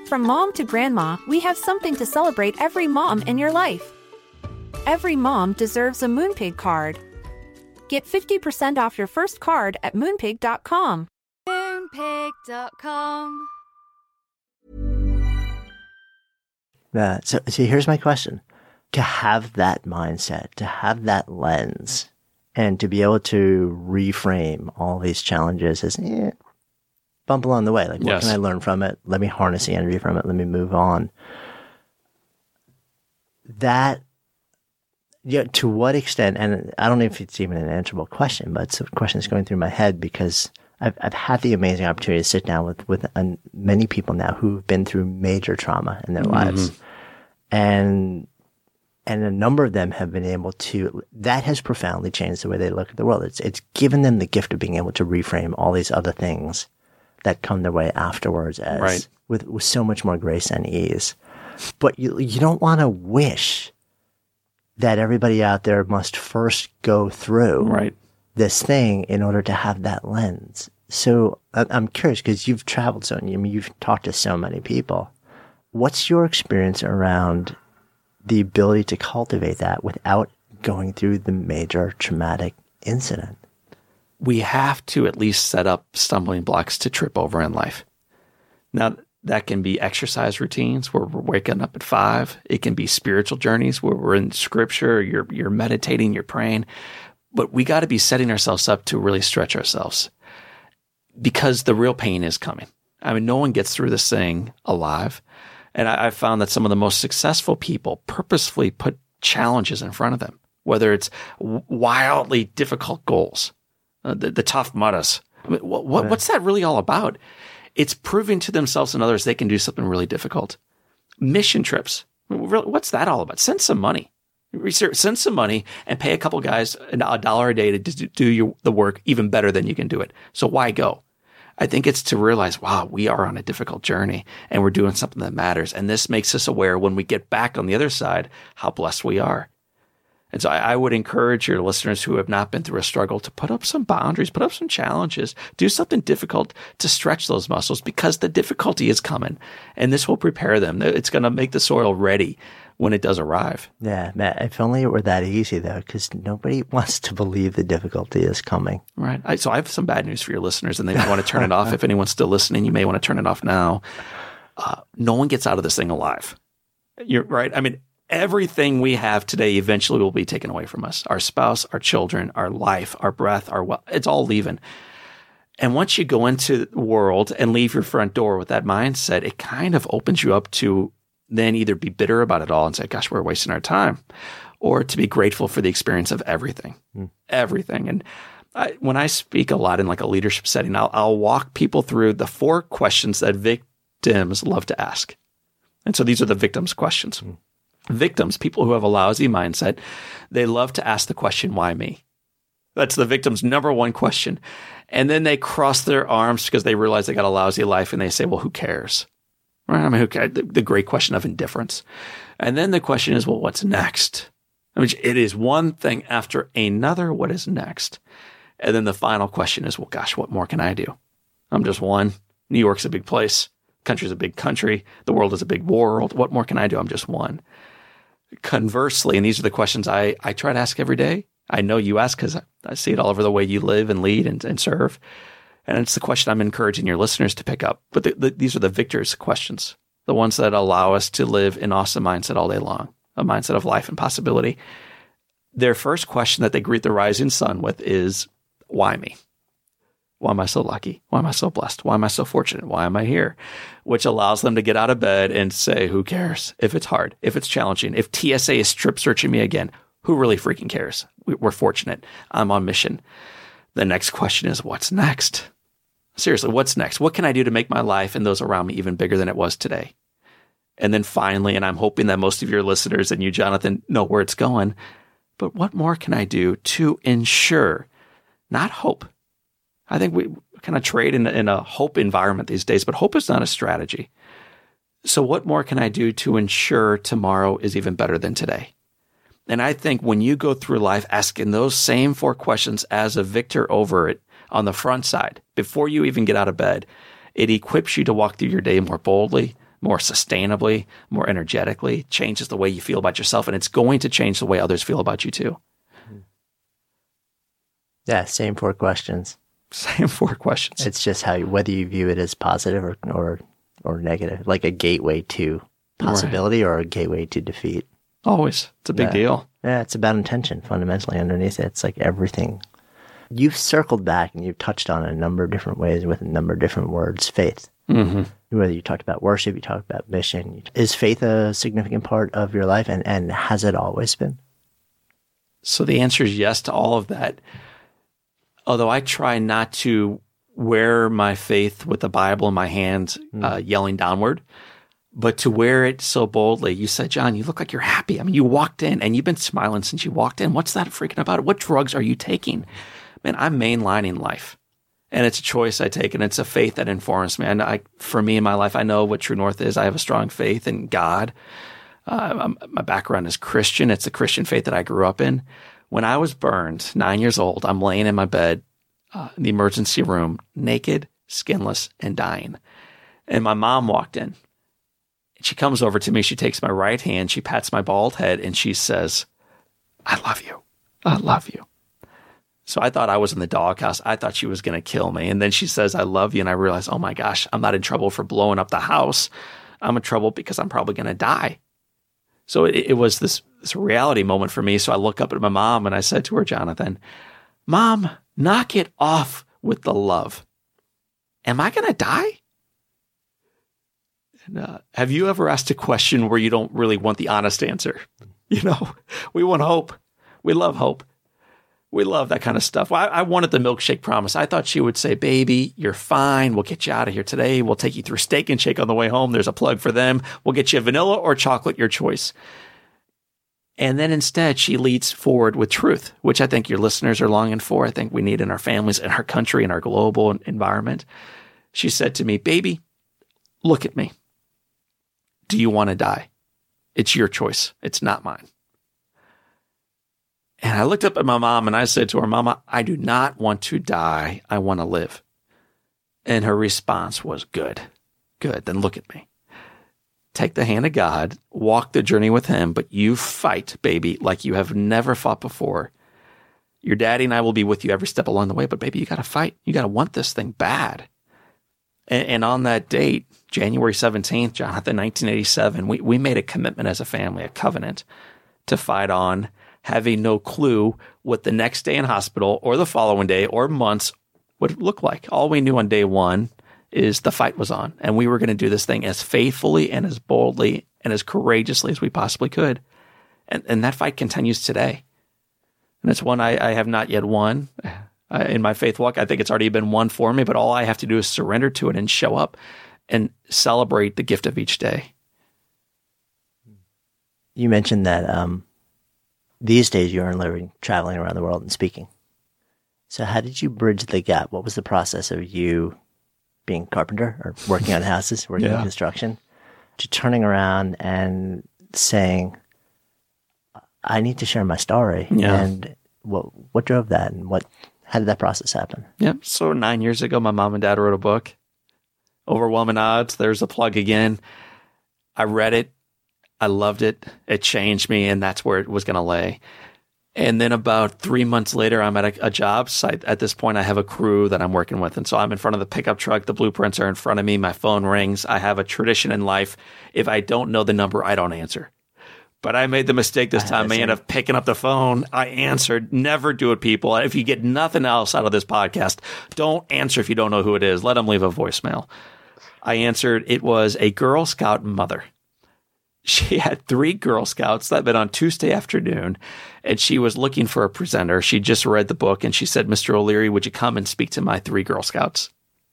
S6: From mom to grandma, we have something to celebrate every mom in your life. Every mom deserves a Moonpig card. Get 50% off your first card at moonpig.com.
S7: Moonpig.com.
S2: So here's my question. To have that mindset, to have that lens, and to be able to reframe all these challenges as bump along the way. Like, what can I learn from it? Let me harness the energy from it. Let me move on. That, to what extent, and I don't know if it's even an answerable question, but it's a question that's going through my head because I've had the amazing opportunity to sit down with many people now who've been through major trauma in their lives. And a number of them have been able to, that has profoundly changed the way they look at the world. It's given them the gift of being able to reframe all these other things that come their way afterwards as with so much more grace and ease. But you don't want to wish that everybody out there must first go through this thing in order to have that lens. So I'm curious because you've traveled you've talked to so many people. What's your experience around the ability to cultivate that without going through the major traumatic incident?
S1: We have to at least set up stumbling blocks to trip over in life. Now, that can be exercise routines where we're waking up at 5. It can be spiritual journeys where we're in scripture, you're meditating, you're praying. But we got to be setting ourselves up to really stretch ourselves because the real pain is coming. I mean, no one gets through this thing alive. And I found that some of the most successful people purposefully put challenges in front of them, whether it's wildly difficult goals, the Tough Muddas. I mean, what's that really all about? It's proving to themselves and others they can do something really difficult. Mission trips. What's that all about? Send some money. Send some money and pay a couple guys $1 a day to do the work even better than you can do it. So why go? I think it's to realize, wow, we are on a difficult journey and we're doing something that matters. And this makes us aware when we get back on the other side, how blessed we are. And so I would encourage your listeners who have not been through a struggle to put up some boundaries, put up some challenges, do something difficult to stretch those muscles because the difficulty is coming and this will prepare them. It's going to make the soil ready when it does arrive.
S2: Yeah, Matt, if only it were that easy though, because nobody wants to believe the difficulty is coming.
S1: Right. So I have some bad news for your listeners and they may want to turn it off. If anyone's still listening, you may want to turn it off now. No one gets out of this thing alive. You're right. I mean, everything we have today eventually will be taken away from us. Our spouse, our children, our life, our breath, it's all leaving. And once you go into the world and leave your front door with that mindset, it kind of opens you up to then either be bitter about it all and say, gosh, we're wasting our time, or to be grateful for the experience of everything, everything. And when I speak a lot in like a leadership setting, I'll walk people through the 4 questions that victims love to ask. And so these are the victims' questions. Victims, people who have a lousy mindset, they love to ask the question, why me? That's the victim's number one question. And then they cross their arms because they realize they got a lousy life and they say, well, who cares? Right? I mean, who cares? The great question of indifference. And then the question is, well, what's next? I mean, it is one thing after another. What is next? And then the final question is, well, gosh, what more can I do? I'm just one. New York's a big place. Country's a big country. The world is a big world. What more can I do? I'm just one. Conversely, and these are the questions I try to ask every day. I know you ask because I see it all over the way you live and lead and serve. And it's the question I'm encouraging your listeners to pick up. But these are the victors' questions, the ones that allow us to live an awesome mindset all day long, a mindset of life and possibility. Their first question that they greet the rising sun with is, why me? Why am I so lucky? Why am I so blessed? Why am I so fortunate? Why am I here? Which allows them to get out of bed and say, who cares? If it's hard, if it's challenging, if TSA is strip searching me again, who really freaking cares? We're fortunate. I'm on mission. The next question is, what's next? Seriously, what's next? What can I do to make my life and those around me even bigger than it was today? And then finally, and I'm hoping that most of your listeners and you, Jonathan, know where it's going, but what more can I do to ensure, not hope? I think we kind of trade in a hope environment these days, but hope is not a strategy. So what more can I do to ensure tomorrow is even better than today? And I think when you go through life asking those same 4 questions as a victor over it on the front side, before you even get out of bed, it equips you to walk through your day more boldly, more sustainably, more energetically, changes the way you feel about yourself, and it's going to change the way others feel about you too.
S2: Yeah, same 4 questions.
S1: Same 4 questions.
S2: It's just whether you view it as positive or negative, like a gateway to possibility or a gateway to defeat.
S1: Always. It's a big deal.
S2: Yeah, it's about intention fundamentally underneath it. It's like everything. You've circled back and you've touched on it a number of different ways with a number of different words. Faith. Mm-hmm. Whether you talked about worship, you talked about mission. Is faith a significant part of your life, and has it always been?
S1: So the answer is yes to all of that. Although I try not to wear my faith with the Bible in my hand, yelling downward, but to wear it so boldly. You said, John, you look like you're happy. I mean, you walked in and you've been smiling since you walked in. What's that freaking about? What drugs are you taking? Man, I'm mainlining life. And it's a choice I take, and it's a faith that informs me. And for me in my life, I know what true north is. I have a strong faith in God. My background is Christian. It's the Christian faith that I grew up in. When I was burned, 9 years old, I'm laying in my bed in the emergency room, naked, skinless, and dying. And my mom walked in. She comes over to me. She takes my right hand. She pats my bald head, and she says, I love you. I love you. So I thought I was in the doghouse. I thought she was going to kill me. And then she says, I love you. And I realized, oh my gosh, I'm not in trouble for blowing up the house. I'm in trouble because I'm probably going to die. So it was this reality moment for me. So I look up at my mom and I said to her, Jonathan, Mom, knock it off with the love. Am I going to die? And, have you ever asked a question where you don't really want the honest answer? You know, we want hope. We love hope. We love that kind of stuff. Well, I wanted the milkshake promise. I thought she would say, baby, you're fine. We'll get you out of here today. We'll take you through Steak and Shake on the way home. There's a plug for them. We'll get you vanilla or chocolate, your choice. And then instead, she leads forward with truth, which I think your listeners are longing for. I think we need in our families, in our country, in our global environment. She said to me, baby, look at me. Do you want to die? It's your choice. It's not mine. And I looked up at my mom and I said to her, Mama, I do not want to die. I want to live. And her response was, good. Then look at me. Take the hand of God, walk the journey with him, but you fight, baby, like you have never fought before. Your daddy and I will be with you every step along the way, but baby, you got to fight. You got to want this thing bad. And on that date, January 17th, Jonathan, 1987, we made a commitment as a family, a covenant to fight on, having no clue what the next day in hospital or the following day or months would look like. All we knew on day one is the fight was on, and we were going to do this thing as faithfully and as boldly and as courageously as we possibly could. And that fight continues today. And it's one I have not yet won. In my faith walk, I think it's already been won for me, but all I have to do is surrender to it and show up and celebrate the gift of each day.
S2: You mentioned that these days you earn living traveling around the world and speaking. So how did you bridge the gap? What was the process of you being a carpenter or working on houses, working on construction, to turning around and saying, I need to share my story?
S1: Yeah.
S2: And what drove that, and how did that process happen?
S1: Yeah. So 9 years ago, my mom and dad wrote a book, Overwhelming Odds. There's a plug again. I read it. I loved it. It changed me, and that's where it was going to lay. And then about 3 months later, I'm at a job site. At this point, I have a crew that I'm working with. And so I'm in front of the pickup truck. The blueprints are in front of me. My phone rings. I have a tradition in life. If I don't know the number, I don't answer. But I made the mistake this time, man, of picking up the phone. I answered. Never do it, people. If you get nothing else out of this podcast, don't answer if you don't know who it is. Let them leave a voicemail. I answered. It was a Girl Scout mother. She had 3 Girl Scouts that had been on Tuesday afternoon, and she was looking for a presenter. She just read the book, and she said, Mr. O'Leary, would you come and speak to my 3 Girl Scouts?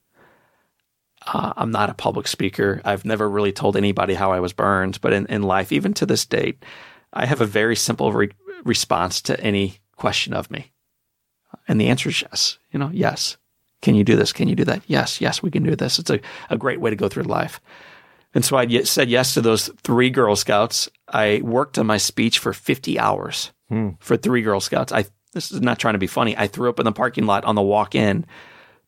S1: I'm not a public speaker. I've never really told anybody how I was burned, but in life, even to this date, I have a very simple response to any question of me. And the answer is yes. Yes. Can you do this? Can you do that? Yes, we can do this. It's a great way to go through life. And so I said yes to those 3 Girl Scouts. I worked on my speech for 50 hours for 3 Girl Scouts. This is not trying to be funny. I threw up in the parking lot on the walk in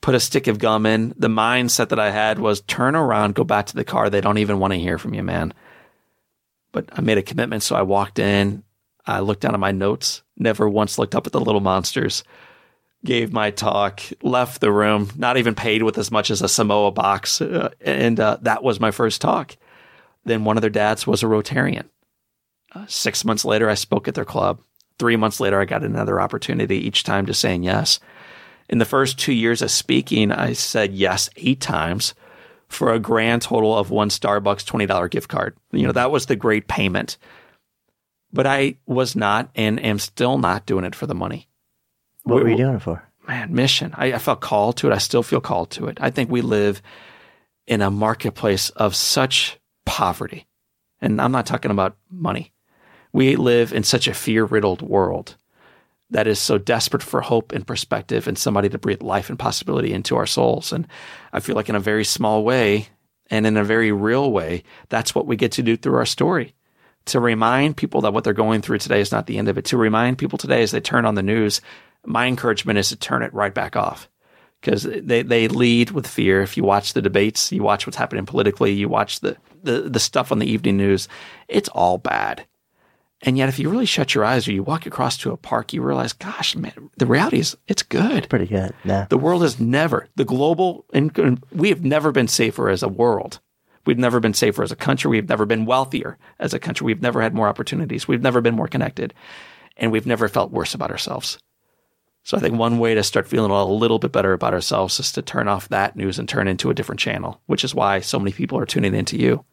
S1: put a stick of gum in. The mindset that I had was turn around, go back to the car. They don't even want to hear from you, man. But I made a commitment. So I walked in, I looked down at my notes, never once looked up at the little monsters, gave my talk, left the room, not even paid with as much as a Samoa box. And that was my first talk. Then one of their dads was a Rotarian. 6 months later, I spoke at their club. 3 months later, I got another opportunity, each time just saying yes. In the first 2 years of speaking, I said yes 8 times for a grand total of one Starbucks $20 gift card. That was the great payment. But I was not and am still not doing it for the money.
S2: What were you doing it for?
S1: Man, mission. I felt called to it. I still feel called to it. I think we live in a marketplace of such poverty. And I'm not talking about money. We live in such a fear-riddled world that is so desperate for hope and perspective and somebody to breathe life and possibility into our souls. And I feel like in a very small way and in a very real way, that's what we get to do through our story. To remind people that what they're going through today is not the end of it. To remind people today as they turn on the news, my encouragement is to turn it right back off. Because they lead with fear. If you watch the debates, you watch what's happening politically, you watch the stuff on the evening news, it's all bad. And yet, if you really shut your eyes or you walk across to a park, you realize, gosh, man, the reality is it's good.
S2: Pretty good. Yeah.
S1: The world is never, we have never been safer as a world. We've never been safer as a country. We've never been wealthier as a country. We've never had more opportunities. We've never been more connected. And we've never felt worse about ourselves. So I think one way to start feeling a little bit better about ourselves is to turn off that news and turn into a different channel, which is why so many people are tuning into you.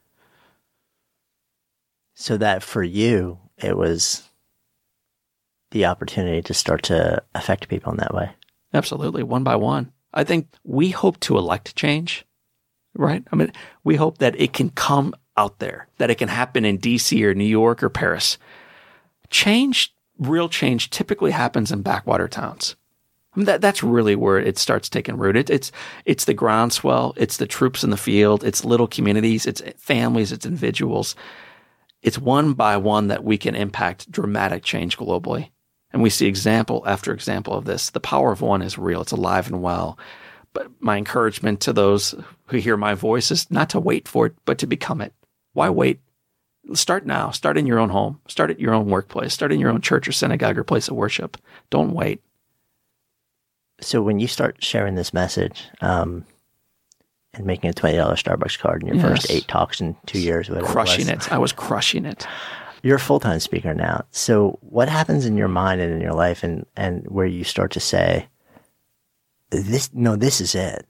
S2: So that for you, it was the opportunity to start to affect people in that way.
S1: Absolutely, one by one. I think we hope to elect change, right? I mean, we hope that it can come out there, that it can happen in DC or New York or Paris. Real change typically happens in backwater towns. I mean, that's really where it starts taking root. It's the groundswell. It's the troops in the field. It's little communities. It's families. It's individuals. It's one by one that we can impact dramatic change globally. And we see example after example of this. The power of one is real. It's alive and well. But my encouragement to those who hear my voice is not to wait for it, but to become it. Why wait? Start now. Start in your own home. Start at your own workplace. Start in your own church or synagogue or place of worship. Don't wait.
S2: So when you start sharing this message and making a $20 Starbucks card in your first 8 talks in 2 years,
S1: crushing it. I was crushing it.
S2: You're a full-time speaker now. So what happens in your mind and in your life and where you start to say, this is it?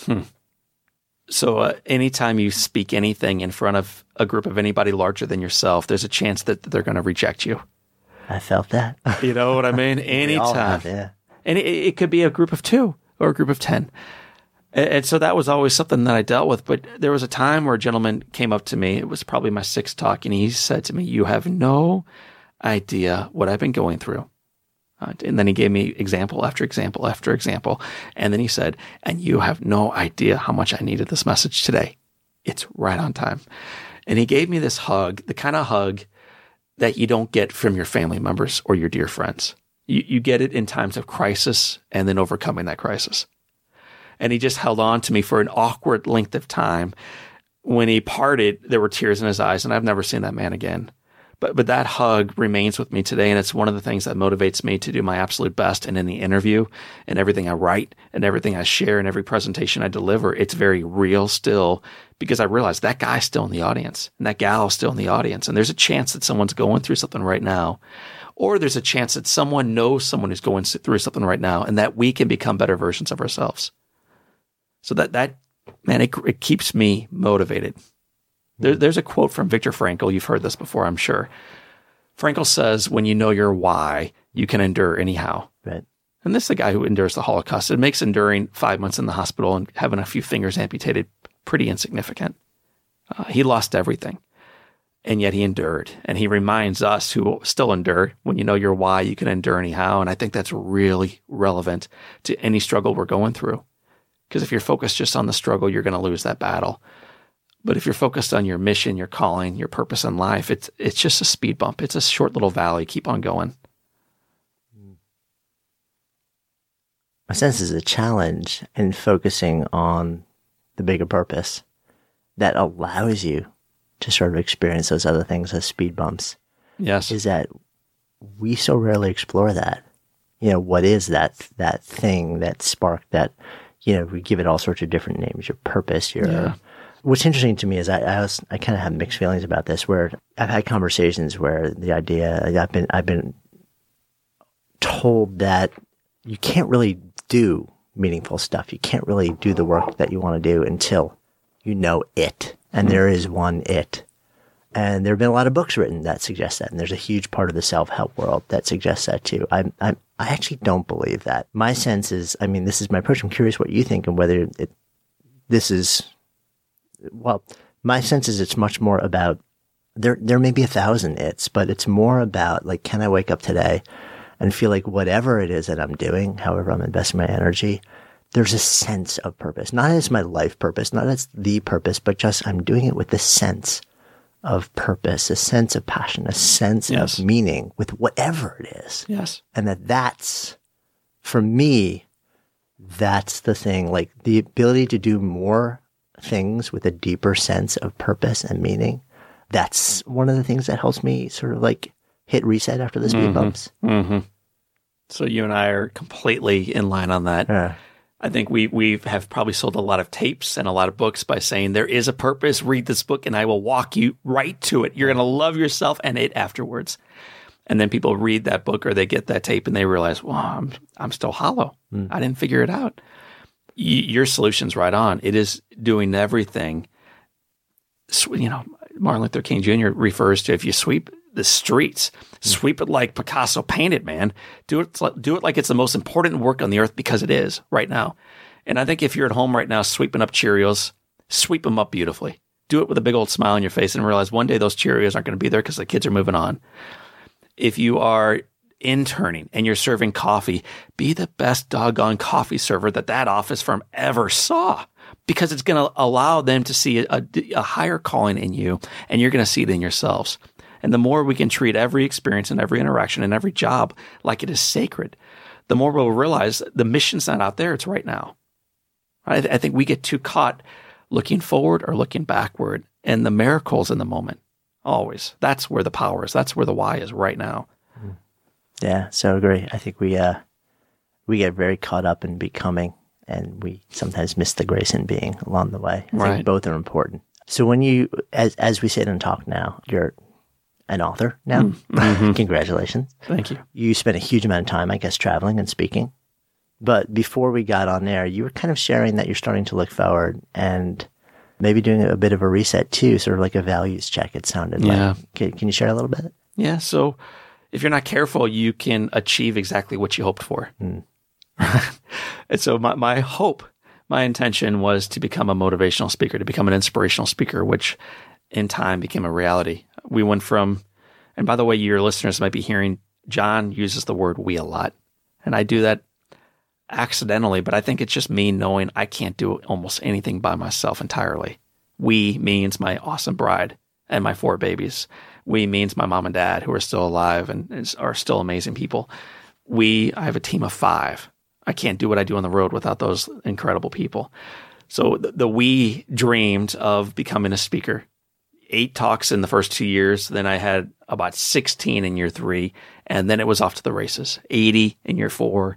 S1: So anytime you speak anything in front of a group of anybody larger than yourself, there's a chance that they're going to reject you.
S2: I felt that.
S1: You know what I mean? Anytime.
S2: Yeah.
S1: And it could be a group of 2 or a group of 10. And so that was always something that I dealt with. But there was a time where a gentleman came up to me. It was probably my 6th talk. And he said to me, "You have no idea what I've been going through." And then he gave me example after example after example. And then he said, "And you have no idea how much I needed this message today. It's right on time." And he gave me this hug, the kind of hug that you don't get from your family members or your dear friends. You get it in times of crisis and then overcoming that crisis. And he just held on to me for an awkward length of time. When he parted, there were tears in his eyes, and I've never seen that man again. But that hug remains with me today, and it's one of the things that motivates me to do my absolute best. And in the interview and everything I write and everything I share and every presentation I deliver, it's very real still, because I realize that guy's still in the audience and that gal's still in the audience. And there's a chance that someone's going through something right now, or there's a chance that someone knows someone who's going through something right now, and that we can become better versions of ourselves. So that man, it keeps me motivated. There's a quote from Viktor Frankl. You've heard this before, I'm sure. Frankl says, "When you know your why, you can endure anyhow."
S2: Right.
S1: And this is the guy who endures the Holocaust. It makes enduring 5 months in the hospital and having a few fingers amputated pretty insignificant. He lost everything, and yet he endured. And he reminds us who still endure, when you know your why, you can endure anyhow. And I think that's really relevant to any struggle we're going through. Because if you're focused just on the struggle, you're going to lose that battle. But if you're focused on your mission, your calling, your purpose in life, it's just a speed bump. It's a short little valley. Keep on going.
S2: I sense is a challenge in focusing on the bigger purpose that allows you to sort of experience those other things as speed bumps.
S1: Yes.
S2: Is that we so rarely explore that. What is that thing, that spark that, we give it all sorts of different names, your purpose, What's interesting to me is I kind of have mixed feelings about this, where I've had conversations where the idea, I've been told that you can't really do meaningful stuff. You can't really do the work that you want to do until you know it. And there is one it. And there have been a lot of books written that suggest that. And there's a huge part of the self-help world that suggests that too. I actually don't believe that. My sense is, this is my approach. I'm curious what you think and whether my sense is it's much more about, there may be 1,000 it's, but it's more about like, can I wake up today and feel like whatever it is that I'm doing, however I'm investing my energy, there's a sense of purpose. Not as my life purpose, not as the purpose, but just I'm doing it with a sense of purpose, a sense of passion, a sense of meaning with whatever it is.
S1: Yes.
S2: And that's, for me, that's the thing, like the ability to do more things with a deeper sense of purpose and meaning. That's one of the things that helps me sort of like hit reset after the speed bumps.
S1: Mm-hmm. So you and I are completely in line on that. I think we have probably sold a lot of tapes and a lot of books by saying there is a purpose. Read this book and I will walk you right to it. You're going to love yourself and it afterwards. And then people read that book or they get that tape and they realize, well, I'm still hollow. I didn't figure it out. Your solution's right on. It is doing everything. Martin Luther King Jr. refers to, if you sweep the streets, sweep it like Picasso painted, man. Do it like it's the most important work on the earth, because it is right now. And I think if you're at home right now sweeping up Cheerios, sweep them up beautifully. Do it with a big old smile on your face and realize one day those Cheerios aren't going to be there because the kids are moving on. If you are interning and you're serving coffee, be the best doggone coffee server that office firm ever saw, because it's going to allow them to see a higher calling in you, and you're going to see it in yourselves. And the more we can treat every experience and every interaction and every job like it is sacred, the more we'll realize the mission's not out there, it's right now. I think we get too caught looking forward or looking backward, and the miracle's in the moment, always. That's where the power is. That's where the why is right now.
S2: Yeah, so agree. I think we get very caught up in becoming, and we sometimes miss the grace in being along the way. I think both are important. So when you, as we sit and talk now, you're an author now. Mm-hmm. Congratulations.
S1: Thank you.
S2: You spent a huge amount of time, I guess, traveling and speaking. But before we got on there, you were kind of sharing that you're starting to look forward and maybe doing a bit of a reset too, sort of like a values check, it sounded like. Can you share a little bit?
S1: Yeah. So if you're not careful, you can achieve exactly what you hoped for. And so my hope, my intention was to become a motivational speaker, to become an inspirational speaker, which in time became a reality. We went from, and by the way, your listeners might be hearing, John uses the word we a lot. And I do that accidentally, but I think it's just me knowing I can't do almost anything by myself entirely. We means my awesome bride and my 4 babies. We means my mom and dad, who are still alive and are still amazing people. I have a team of 5. I can't do what I do on the road without those incredible people. So we dreamed of becoming a speaker. 8 talks in the first 2 years. Then I had about 16 in year 3. And then it was off to the races. 80 in year 4,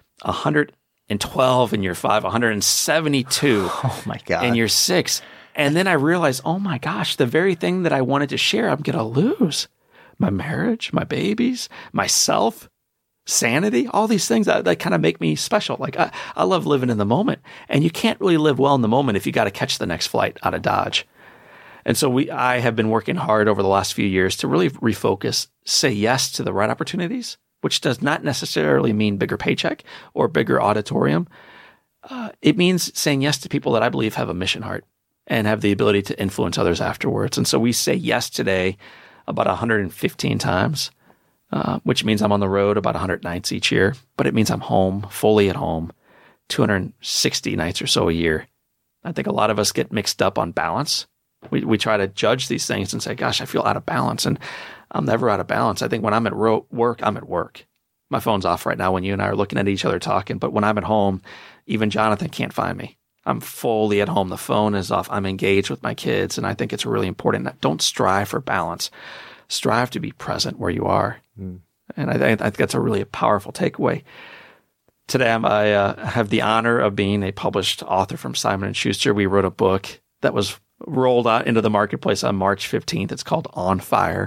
S1: 112 in year 5, 172
S2: oh my God.
S1: in year 6. And then I realized, oh my gosh, the very thing that I wanted to share, I'm going to lose. My marriage, my babies, myself, sanity, all these things that kind of make me special. Like I love living in the moment. And you can't really live well in the moment if you got to catch the next flight out of Dodge. And so I have been working hard over the last few years to really refocus, say yes to the right opportunities, which does not necessarily mean bigger paycheck or bigger auditorium. It means saying yes to people that I believe have a mission heart and have the ability to influence others afterwards. And so we say yes today about 115 times, which means I'm on the road about 100 nights each year, but it means I'm home, fully at home, 260 nights or so a year. I think a lot of us get mixed up on balance. We try to judge these things and say, gosh, I feel out of balance. And I'm never out of balance. I think when I'm at work, I'm at work. My phone's off right now when you and I are looking at each other talking, but when I'm at home, even Jonathan can't find me. I'm fully at home. The phone is off. I'm engaged with my kids, and I think it's really important. Don't strive for balance. Strive to be present where you are. And I think that's a really powerful takeaway. Today, I have the honor of being a published author from Simon & Schuster. We wrote a book that was rolled out into the marketplace on March 15th. It's called On Fire.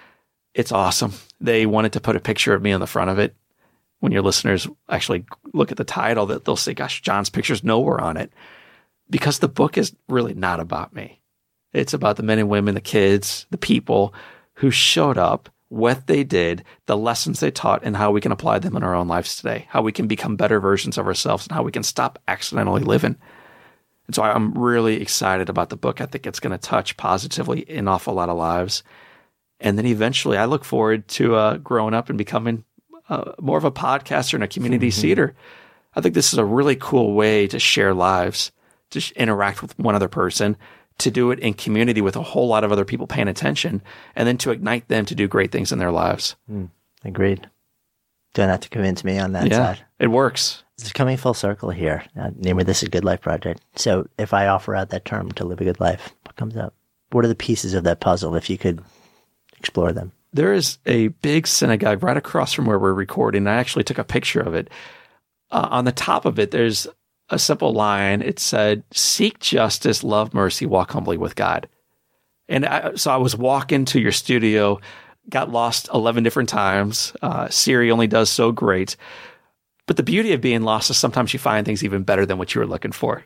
S1: It's awesome. They wanted to put a picture of me on the front of it. When your listeners actually look at the title, that they'll say, gosh, John's picture's nowhere on it. Because the book is really not about me. It's about the men and women, the kids, the people who showed up, what they did, the lessons they taught, and how we can apply them in our own lives today, how we can become better versions of ourselves, and how we can stop accidentally living. And so I'm really excited about the book. I think it's going to touch positively an awful lot of lives. And then eventually I look forward to growing up and becoming more of a podcaster and a community seeder. I think this is a really cool way to share lives, to interact with one other person, to do it in community with a whole lot of other people paying attention, and then to ignite them to do great things in their lives.
S2: Agreed. Don't have to convince me on that
S1: Yeah,
S2: side.
S1: it works.
S2: It's coming full circle here. Namely, this is Good Life Project. So if I offer out that term, to live a good life, what comes up? What are the pieces of that puzzle, if you could explore them?
S1: There is a big synagogue right across from where we're recording. I actually took a picture of it. On the top of it, there's a simple line. It said, seek justice, love mercy, walk humbly with God. And so I was walking to your studio, got lost 11 different times. Siri only does so great. But the beauty of being lost is sometimes you find things even better than what you were looking for.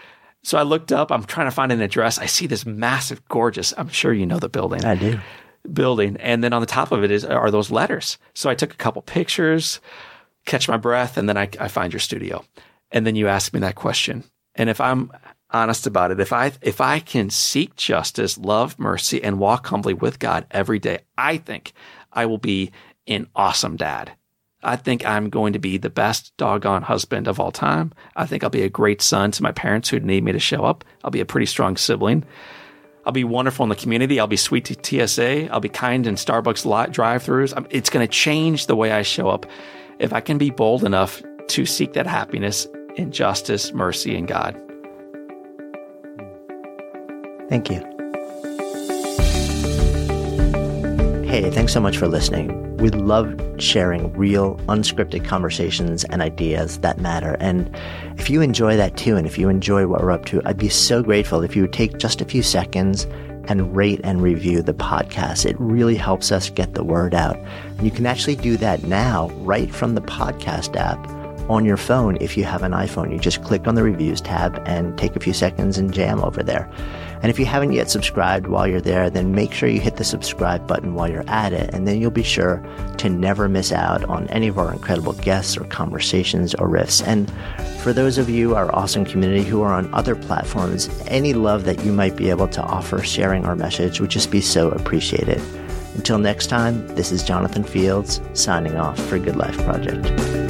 S1: So I looked up, I'm trying to find an address. I see this massive, gorgeous, I'm sure you know the building.
S2: I do.
S1: Building. And then on the top of it are those letters. So I took a couple pictures, catch my breath, and then I find your studio. And then you ask me that question. And if I'm honest about it, if I can seek justice, love mercy, and walk humbly with God every day, I think I will be an awesome dad. I think I'm going to be the best doggone husband of all time. I think I'll be a great son to my parents who need me to show up. I'll be a pretty strong sibling. I'll be wonderful in the community. I'll be sweet to TSA. I'll be kind in Starbucks drive-thrus. It's going to change the way I show up if I can be bold enough to seek that happiness in justice, mercy, and God.
S2: Thank you. Hey, thanks so much for listening. We love sharing real, unscripted conversations and ideas that matter. And if you enjoy that too, and if you enjoy what we're up to, I'd be so grateful if you would take just a few seconds and rate and review the podcast. It really helps us get the word out. And you can actually do that now right from the podcast app on your phone. If you have an iPhone, you just click on the reviews tab and take a few seconds and jam over there. And if you haven't yet subscribed while you're there, then make sure you hit the subscribe button while you're at it, and then you'll be sure to never miss out on any of our incredible guests or conversations or riffs. And for those of you, our awesome community who are on other platforms, any love that you might be able to offer sharing our message would just be so appreciated. Until next time, this is Jonathan Fields signing off for Good Life Project.